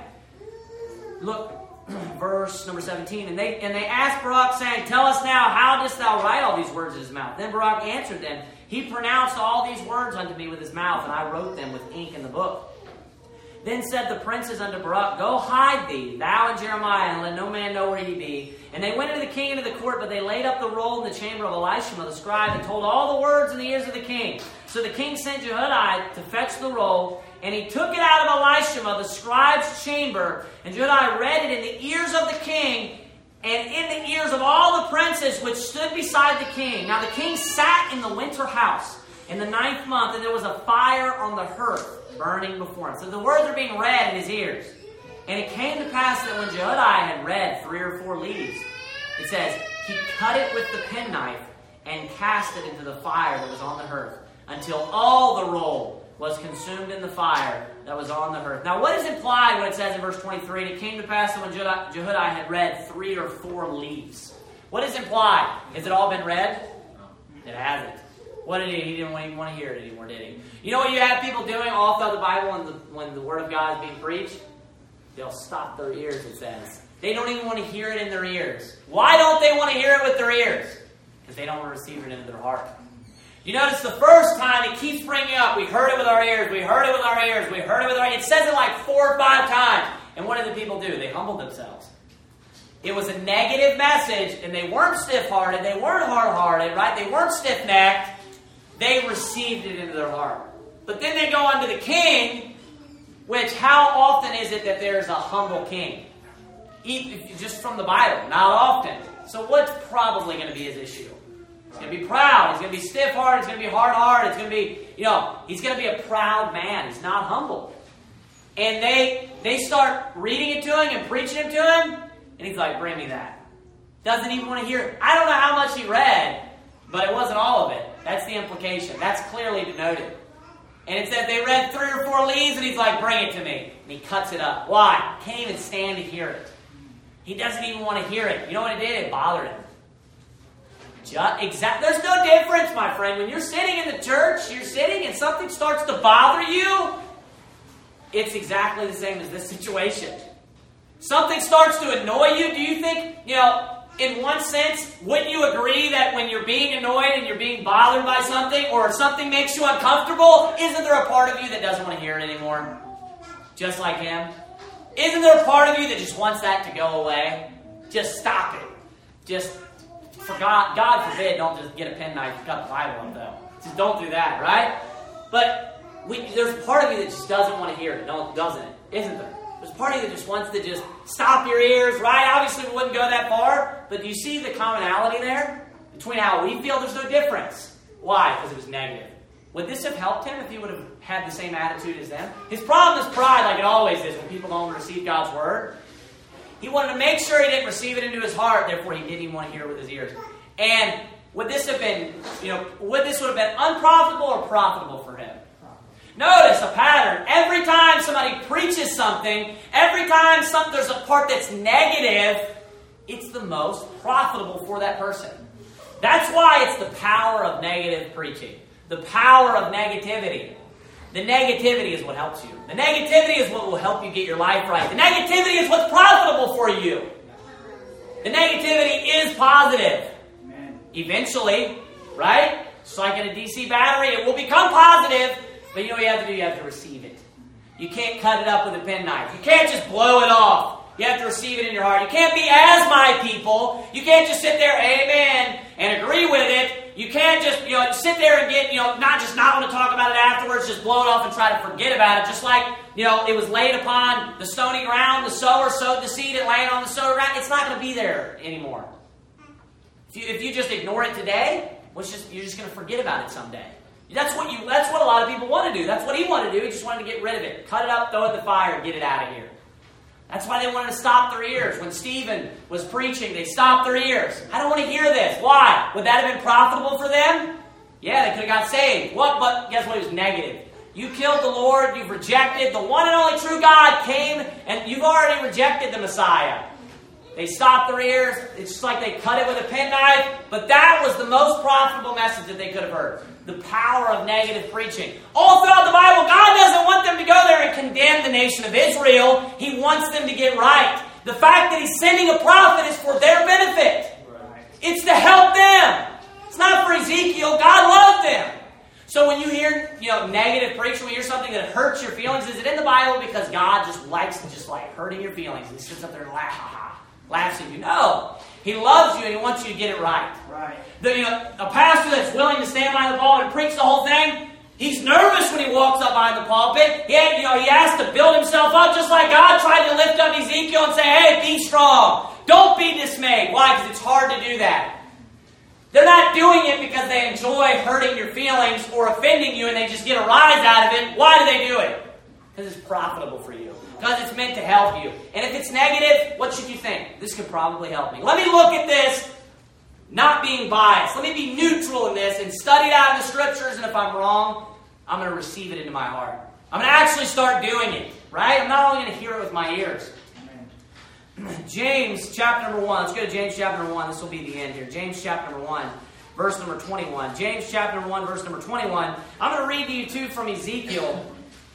Look, verse number 17. And they asked Baruch, saying, Tell us now, how didst thou write all these words in his mouth? Then Baruch answered them, He pronounced all these words unto me with his mouth, and I wrote them with ink in the book. Then said the princes unto Baruch, Go hide thee, thou and Jeremiah, and let no man know where ye be. And they went into the king into the court, but they laid up the roll in the chamber of Elishama the scribe, and told all the words in the ears of the king. So the king sent Jehudi to fetch the roll, and he took it out of Elishama the scribe's chamber, and Jehudi read it in the ears of the king, and in the ears of all the princes which stood beside the king. Now the king sat in the winter house in the 9th month, and there was a fire on the hearth burning before him. So the words are being read in his ears. And it came to pass that when Jehudi had read 3 or 4 leaves, it says, he cut it with the penknife and cast it into the fire that was on the hearth, until all the roll was consumed in the fire that was on the hearth. Now what is implied when it says in verse 23, and it came to pass that when Jehudi had read 3 or 4 leaves? What is implied? Has it all been read? It hasn't. What did he didn't even want to hear it anymore, did he? You know what you have people doing all throughout the Bible when the Word of God is being preached? They'll stop their ears, it says. They don't even want to hear it in their ears. Why don't they want to hear it with their ears? Because they don't want to receive it into their heart. You notice the first time it keeps bringing up, we heard it with our ears, we heard it with our ears, we heard it with our ears. It says it like 4 or 5 times. And what did the people do? They humbled themselves. It was a negative message, and they weren't stiff-hearted, they weren't hard-hearted, right? They weren't stiff-necked. They received it into their heart. But then they go on to the king, which how often is it that there's a humble king? Just from the Bible, not often. So what's probably going to be his issue? He's going to be proud. He's going to be stiff-hearted. He's going to be hard-hearted. It's going to be, he's going to be a proud man. He's not humble. And they start reading it to him and preaching it to him, and he's like, bring me that. Doesn't even want to hear it. I don't know how much he read, but it wasn't all of it. That's the implication. That's clearly denoted. And it said they read 3 or 4 leaves, and he's like, bring it to me. And he cuts it up. Why? Can't even stand to hear it. He doesn't even want to hear it. You know what it did? It bothered him. There's no difference, my friend. When you're sitting in the church, you're sitting and something starts to bother you, it's exactly the same as this situation. Something starts to annoy you. Do you think, in one sense, wouldn't you agree that when you're being annoyed and you're being bothered by something, or something makes you uncomfortable, isn't there a part of you that doesn't want to hear it anymore? Just like him? Isn't there a part of you that just wants that to go away? Just stop it. Just God forbid, don't just get a penknife and cut the Bible up, though. Just don't do that, right? But there's part of you that just doesn't want to hear it. No, doesn't it? Isn't there? There's part of you that just wants to just stop your ears, right? Obviously, we wouldn't go that far. But do you see the commonality there? Between how we feel, there's no difference. Why? Because it was negative. Would this have helped him if he would have had the same attitude as them? His problem is pride, like it always is when people don't receive God's word. He wanted to make sure he didn't receive it into his heart, therefore he didn't even want to hear it with his ears. And would this have been, would this would have been unprofitable or profitable for him? Notice a pattern. Every time somebody preaches something, every time there's a part that's negative, it's the most profitable for that person. That's why it's the power of negative preaching. The power of negativity. The negativity is what helps you. The negativity is what will help you get your life right. The negativity is what's profitable for you. The negativity is positive. Eventually, right? Just like in a DC battery, it will become positive. But you know what you have to do? You have to receive it. You can't cut it up with a penknife. You can't just blow it off. You have to receive it in your heart. You can't be as my people. You can't just sit there, amen, and agree with it. You can't just, sit there and get, not want to talk about it afterwards, just blow it off and try to forget about it. Just like, it was laid upon the stony ground, the sower sowed the seed, it laying on the sower ground. It's not going to be there anymore. If you just ignore it today, you're just going to forget about it someday. That's what a lot of people want to do. That's what he wanted to do. He just wanted to get rid of it. Cut it up, throw it in the fire, and get it out of here. That's why they wanted to stop their ears. When Stephen was preaching, they stopped their ears. I don't want to hear this. Why? Would that have been profitable for them? Yeah, they could have got saved. What? But guess what? It was negative. You killed the Lord. You've rejected. The one and only true God came, and you've already rejected the Messiah. They stopped their ears. It's just like they cut it with a penknife. But that was the most profitable message that they could have heard. The power of negative preaching. All throughout the Bible, God doesn't want them to go there and condemn the nation of Israel. He wants them to get right. The fact that He's sending a prophet is for their benefit. Right. It's to help them. It's not for Ezekiel. God loves them. So when you hear, negative preaching, when you hear something that hurts your feelings, is it in the Bible because God just likes hurting your feelings? He sits up there and laughs at you. No. He loves you and He wants you to get it right. Right. A pastor that's willing to stand behind the pulpit and preach the whole thing, he's nervous when he walks up behind the pulpit. He has to build himself up just like God tried to lift up Ezekiel and say, hey, be strong. Don't be dismayed. Why? Because it's hard to do that. They're not doing it because they enjoy hurting your feelings or offending you and they just get a rise out of it. Why do they do it? Because it's profitable for you. Because it's meant to help you. And if it's negative, what should you think? This could probably help me. Let me look at this, not being biased. Let me be neutral in this and study it out in the Scriptures. And if I'm wrong, I'm going to receive it into my heart. I'm going to actually start doing it. Right? I'm not only going to hear it with my ears. James chapter number 1. Let's go to James chapter number 1. This will be the end here. James chapter number 1. Verse number 21. James chapter number 1. Verse number 21. I'm going to read to you too from Ezekiel.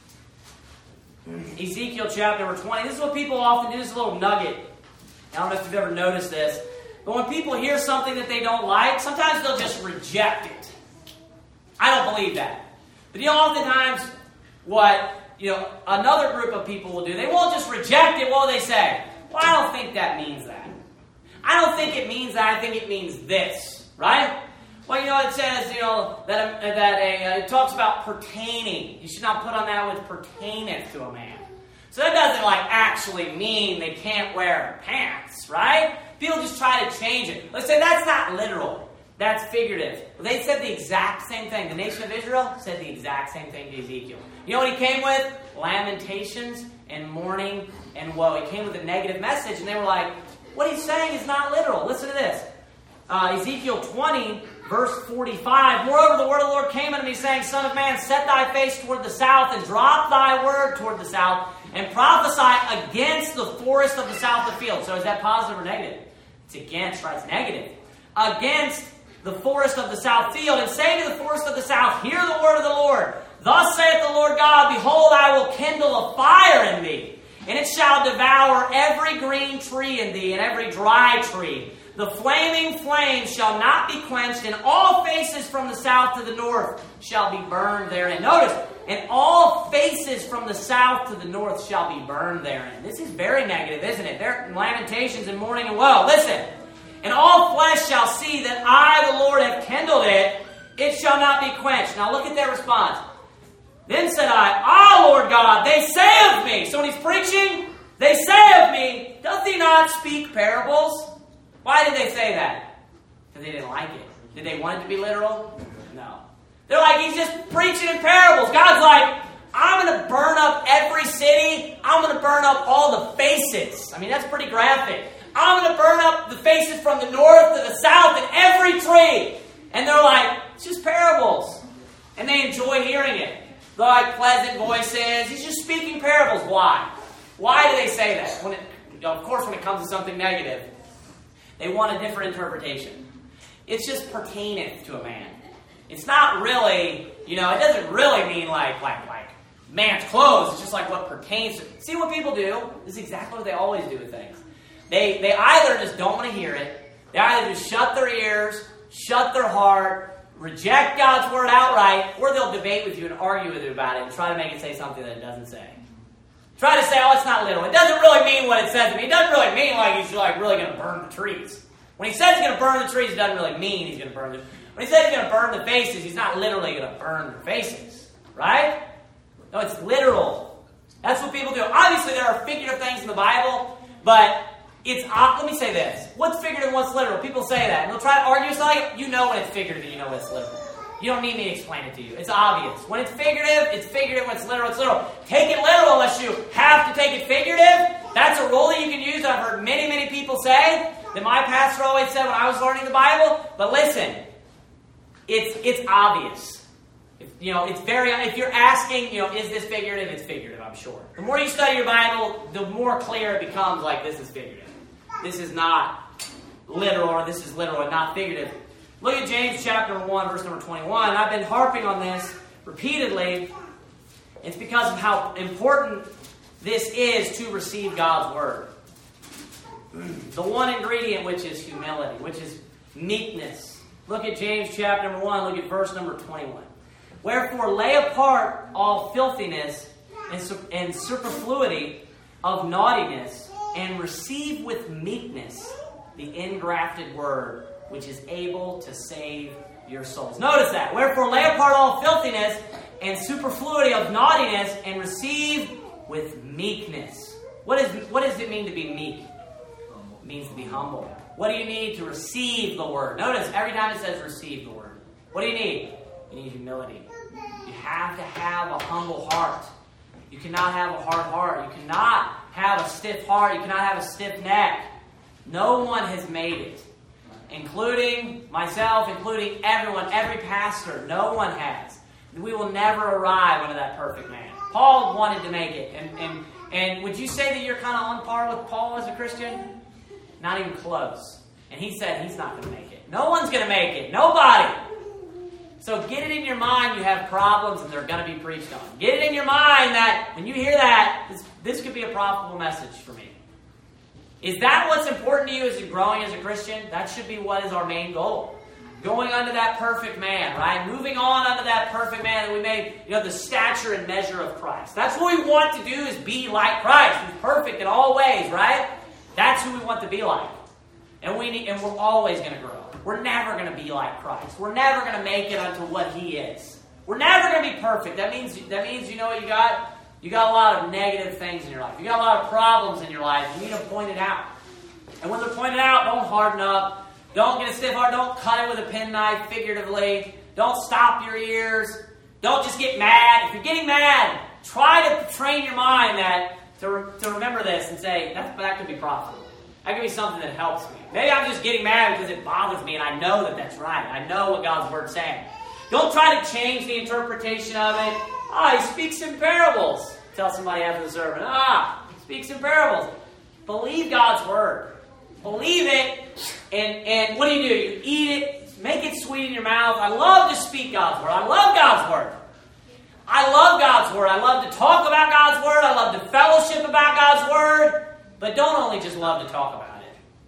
Ezekiel chapter number 20. This is what people often do. This is a little nugget. I don't know if you've ever noticed this. But when people hear something that they don't like, sometimes they'll just reject it. I don't believe that. But oftentimes what another group of people will do, they won't just reject it. What will they say? Well, I don't think that means that. I don't think it means that. I think it means this. Right? Well, it says, it talks about pertaining. You should not put on that which pertaineth to a man. So that doesn't actually mean they can't wear pants, right? People just try to change it. Let's say that's not literal. That's figurative. Well, they said the exact same thing. The nation of Israel said the exact same thing to Ezekiel. You know what he came with? Lamentations and mourning and woe. He came with a negative message, and they were like, what he's saying is not literal. Listen to this. Ezekiel 20, verse 45. Moreover, the word of the Lord came unto me, saying, Son of man, set thy face toward the south, and drop thy word toward the south, and prophesy against the forest of the south of the field. So is that positive or negative? It's against, right? It's negative. Against the forest of the south field, and say to the forest of the south, Hear the word of the Lord. Thus saith the Lord God, Behold, I will kindle a fire in thee, and it shall devour every green tree in thee, and every dry tree. The flaming flame shall not be quenched, and all faces from the south to the north shall be burned therein. Notice, and all faces from the south to the north shall be burned therein. This is very negative, isn't it? There are lamentations and mourning and woe. Listen, And all flesh shall see that I, the Lord, have kindled it. It shall not be quenched. Now look at their response. Then said I, Ah, Lord God, they say of me. So when he's preaching, they say of me, doth he not speak parables? Why did they say that? Because they didn't like it. Did they want it to be literal? No. They're like, he's just preaching in parables. God's like, I'm going to burn up every city. I'm going to burn up all the faces. I mean, that's pretty graphic. I'm going to burn up the faces from the north to the south and every tree. And they're like, it's just parables. And they enjoy hearing it. They're like pleasant voices. He's just speaking parables. Why? Why do they say that? Of course, when it comes to something negative, they want a different interpretation. It's just pertaineth to a man. It's not really, it doesn't really mean like man's clothes. It's just like what pertains to. See what people do? This is exactly what they always do with things. They either just don't want to hear it. They either just shut their ears, shut their heart, reject God's word outright, or they'll debate with you and argue with you about it and try to make it say something that it doesn't say. Try to say, oh, it's not literal. It doesn't really mean what it says to me. It doesn't really mean like he's really going to burn the trees. When he says he's going to burn the trees, it doesn't really mean he's going to burn them. When he says he's going to burn the faces, he's not literally going to burn their faces. Right? No, it's literal. That's what people do. Obviously, there are figurative things in the Bible, but let me say this. What's figurative and what's literal? People say that. And they'll try to argue something. You know when it's figurative and you know when it's literal. You don't need me to explain it to you. It's obvious. When it's figurative, it's figurative. When it's literal. Take it literal unless you have to take it figurative. That's a rule that you can use. I've heard many, many people say that my pastor always said when I was learning the Bible. But listen, it's obvious. If you're asking, is this figurative? It's figurative, I'm sure. The more you study your Bible, the more clear it becomes like this is figurative. This is not literal, or this is literal and not figurative. Look at James chapter 1, verse number 21. I've been harping on this repeatedly. It's because of how important this is to receive God's word. The one ingredient, which is humility, which is meekness. Look at James chapter number 1. Look at verse number 21. Wherefore lay apart all filthiness and superfluity of naughtiness, and receive with meekness the engrafted word, which is able to save your souls. Notice that. Wherefore lay apart all filthiness and superfluity of naughtiness, and receive with meekness. What does it mean to be meek? It means to be humble. What do you need to receive the word? Notice every time it says receive the word. What do you need? You need humility. You have to have a humble heart. You cannot have a hard heart. You cannot have a stiff heart. You cannot have a stiff neck. No one has made it. Including myself, including everyone, every pastor. No one has. We will never arrive unto that perfect man. Paul wanted to make it. And would you say that you're kind of on par with Paul as a Christian? Not even close. And he said he's not going to make it. No one's going to make it. Nobody. So get it in your mind you have problems and they're going to be preached on. Get it in your mind that when you hear that, this could be a profitable message for me. Is that what's important to you as you're growing as a Christian? That should be what is our main goal. Going unto that perfect man, right? Moving on unto that perfect man that we may, the stature and measure of Christ. That's what we want to do, is be like Christ, who's perfect in all ways, right? That's who we want to be like. And we're always going to grow. We're never going to be like Christ. We're never going to make it unto what He is. We're never going to be perfect. That means you know what you got? You got a lot of negative things in your life. You got a lot of problems in your life. You need to point it out. And when they're pointed out, don't harden up. Don't get a stiff heart. Don't cut it with a penknife, figuratively. Don't stop your ears. Don't just get mad. If you're getting mad, try to train your mind to remember this and say, that could be profitable. That could be something that helps me. Maybe I'm just getting mad because it bothers me and I know that that's right. I know what God's Word's saying. Don't try to change the interpretation of it. He speaks in parables. Tell somebody after the sermon, he speaks in parables. Believe God's Word. Believe it. And what do? You eat it. Make it sweet in your mouth. I love to speak God's Word. I love God's Word. I love God's Word. I love to talk about God's Word. I love to fellowship about God's Word. But don't only just love to talk about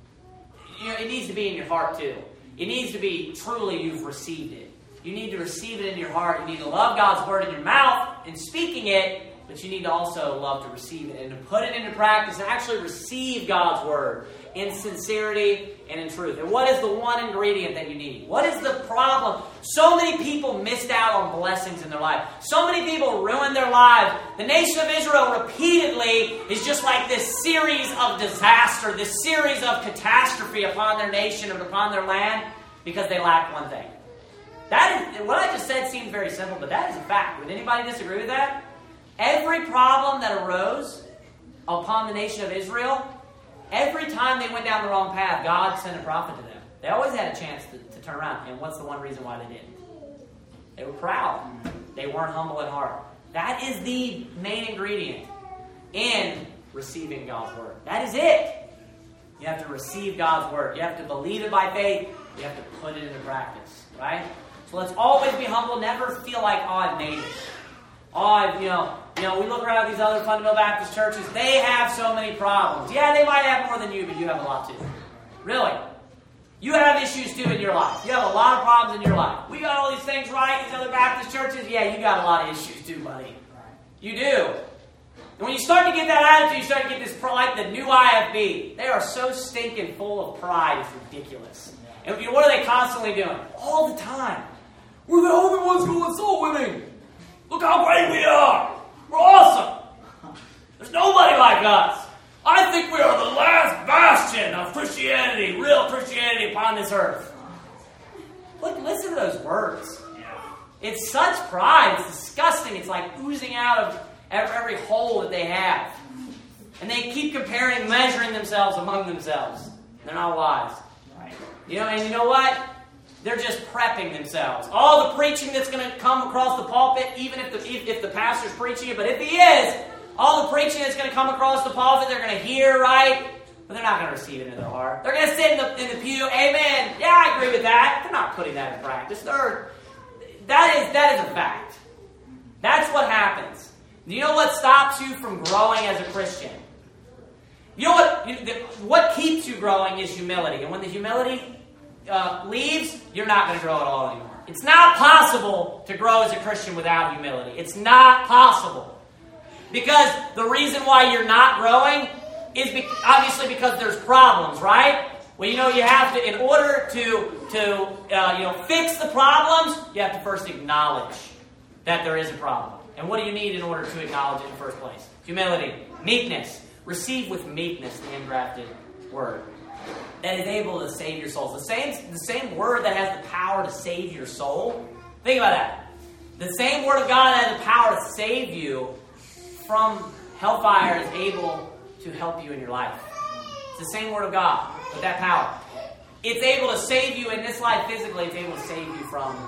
it. It needs to be in your heart too. It needs to be truly you've received it. You need to receive it in your heart. You need to love God's Word in your mouth and speaking it, but you need to also love to receive it and to put it into practice and actually receive God's Word in sincerity and in truth. And what is the one ingredient that you need? What is the problem? So many people missed out on blessings in their life. So many people ruined their lives. The nation of Israel repeatedly is just like this series of disaster, this series of catastrophe upon their nation and upon their land because they lack one thing. That is, what I just said seems very simple, but that is a fact. Would anybody disagree with that? Every problem that arose upon the nation of Israel, every time they went down the wrong path, God sent a prophet to them. They always had a chance to turn around. And what's the one reason why they didn't? They were proud. They weren't humble at heart. That is the main ingredient in receiving God's Word. That is it. You have to receive God's Word. You have to believe it by faith. You have to put it into practice. Right? So let's always be humble. Never feel like, oh, I've made it. Oh, we look around at these other fundamental Baptist churches. They have so many problems. Yeah, they might have more than you, but you have a lot too. Really. You have issues too in your life. You have a lot of problems in your life. We got all these things right, these other Baptist churches. Yeah, you got a lot of issues too, buddy. You do. And when you start to get that attitude, you start to get this, like the new IFB. They are so stinking full of pride, it's ridiculous. And what are they constantly doing? All the time. We're the only ones going soul winning. Look how great we are. We're awesome. There's nobody like us. I think we are the last bastion of Christianity, real Christianity upon this earth. Look, listen to those words. It's such pride. It's disgusting. It's like oozing out of every hole that they have. And they keep comparing, measuring themselves among themselves. They're not wise. And you know what? They're just prepping themselves. All the preaching that's going to come across the pulpit, even if the pastor's preaching it, but if he is, all the preaching that's going to come across the pulpit, they're going to hear, right? But they're not going to receive it in their heart. They're going to sit in the pew, amen. Yeah, I agree with that. They're not putting that in practice. That is a fact. That's what happens. You know what stops you from growing as a Christian? You know what keeps you growing is humility. And when the humility leaves, you're not going to grow at all anymore. It's not possible to grow as a Christian without humility. It's not possible. Because the reason why you're not growing is obviously because there's problems, right? Well, you have to, in order to fix the problems, you have to first acknowledge that there is a problem. And what do you need in order to acknowledge it in the first place? Humility, meekness. Receive with meekness the engrafted word that is able to save your souls. The same word that has the power to save your soul. Think about that. The same word of God that has the power to save you from hellfire is able to help you in your life. It's the same word of God with that power. It's able to save you in this life physically. It's able to save you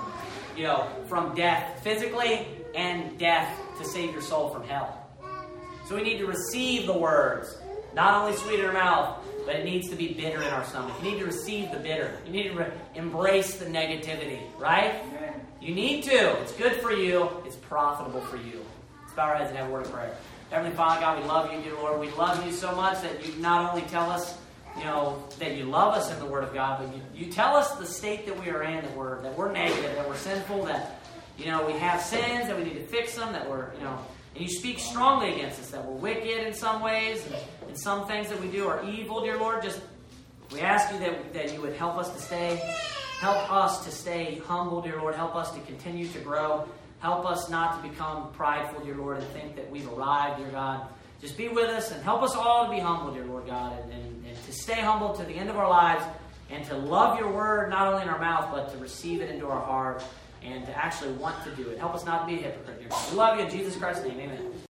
from death physically and death to save your soul from hell. So we need to receive the words. Not only sweet in our mouth, but it needs to be bitter in our stomach. You need to receive the bitter. You need to embrace the negativity, right? Amen. You need to. It's good for you. It's profitable for you. Let's bow our heads and have a word of prayer. Heavenly Father, God, we love you, dear Lord. We love you so much that you not only tell us, that you love us in the Word of God, but you tell us the state that we are in, that we're negative, that we're sinful, that, we have sins, that we need to fix them, that we're, and you speak strongly against us, that we're wicked in some ways, and some things that we do are evil, dear Lord. We ask you that you would help us to stay humble, dear Lord. Help us to continue to grow. Help us not to become prideful, dear Lord, and think that we've arrived, dear God. Just be with us and help us all to be humble, dear Lord God, and to stay humble to the end of our lives, and to love your word not only in our mouth, but to receive it into our heart and to actually want to do it. Help us not to be a hypocrite, dear God. We love you in Jesus Christ's name. Amen.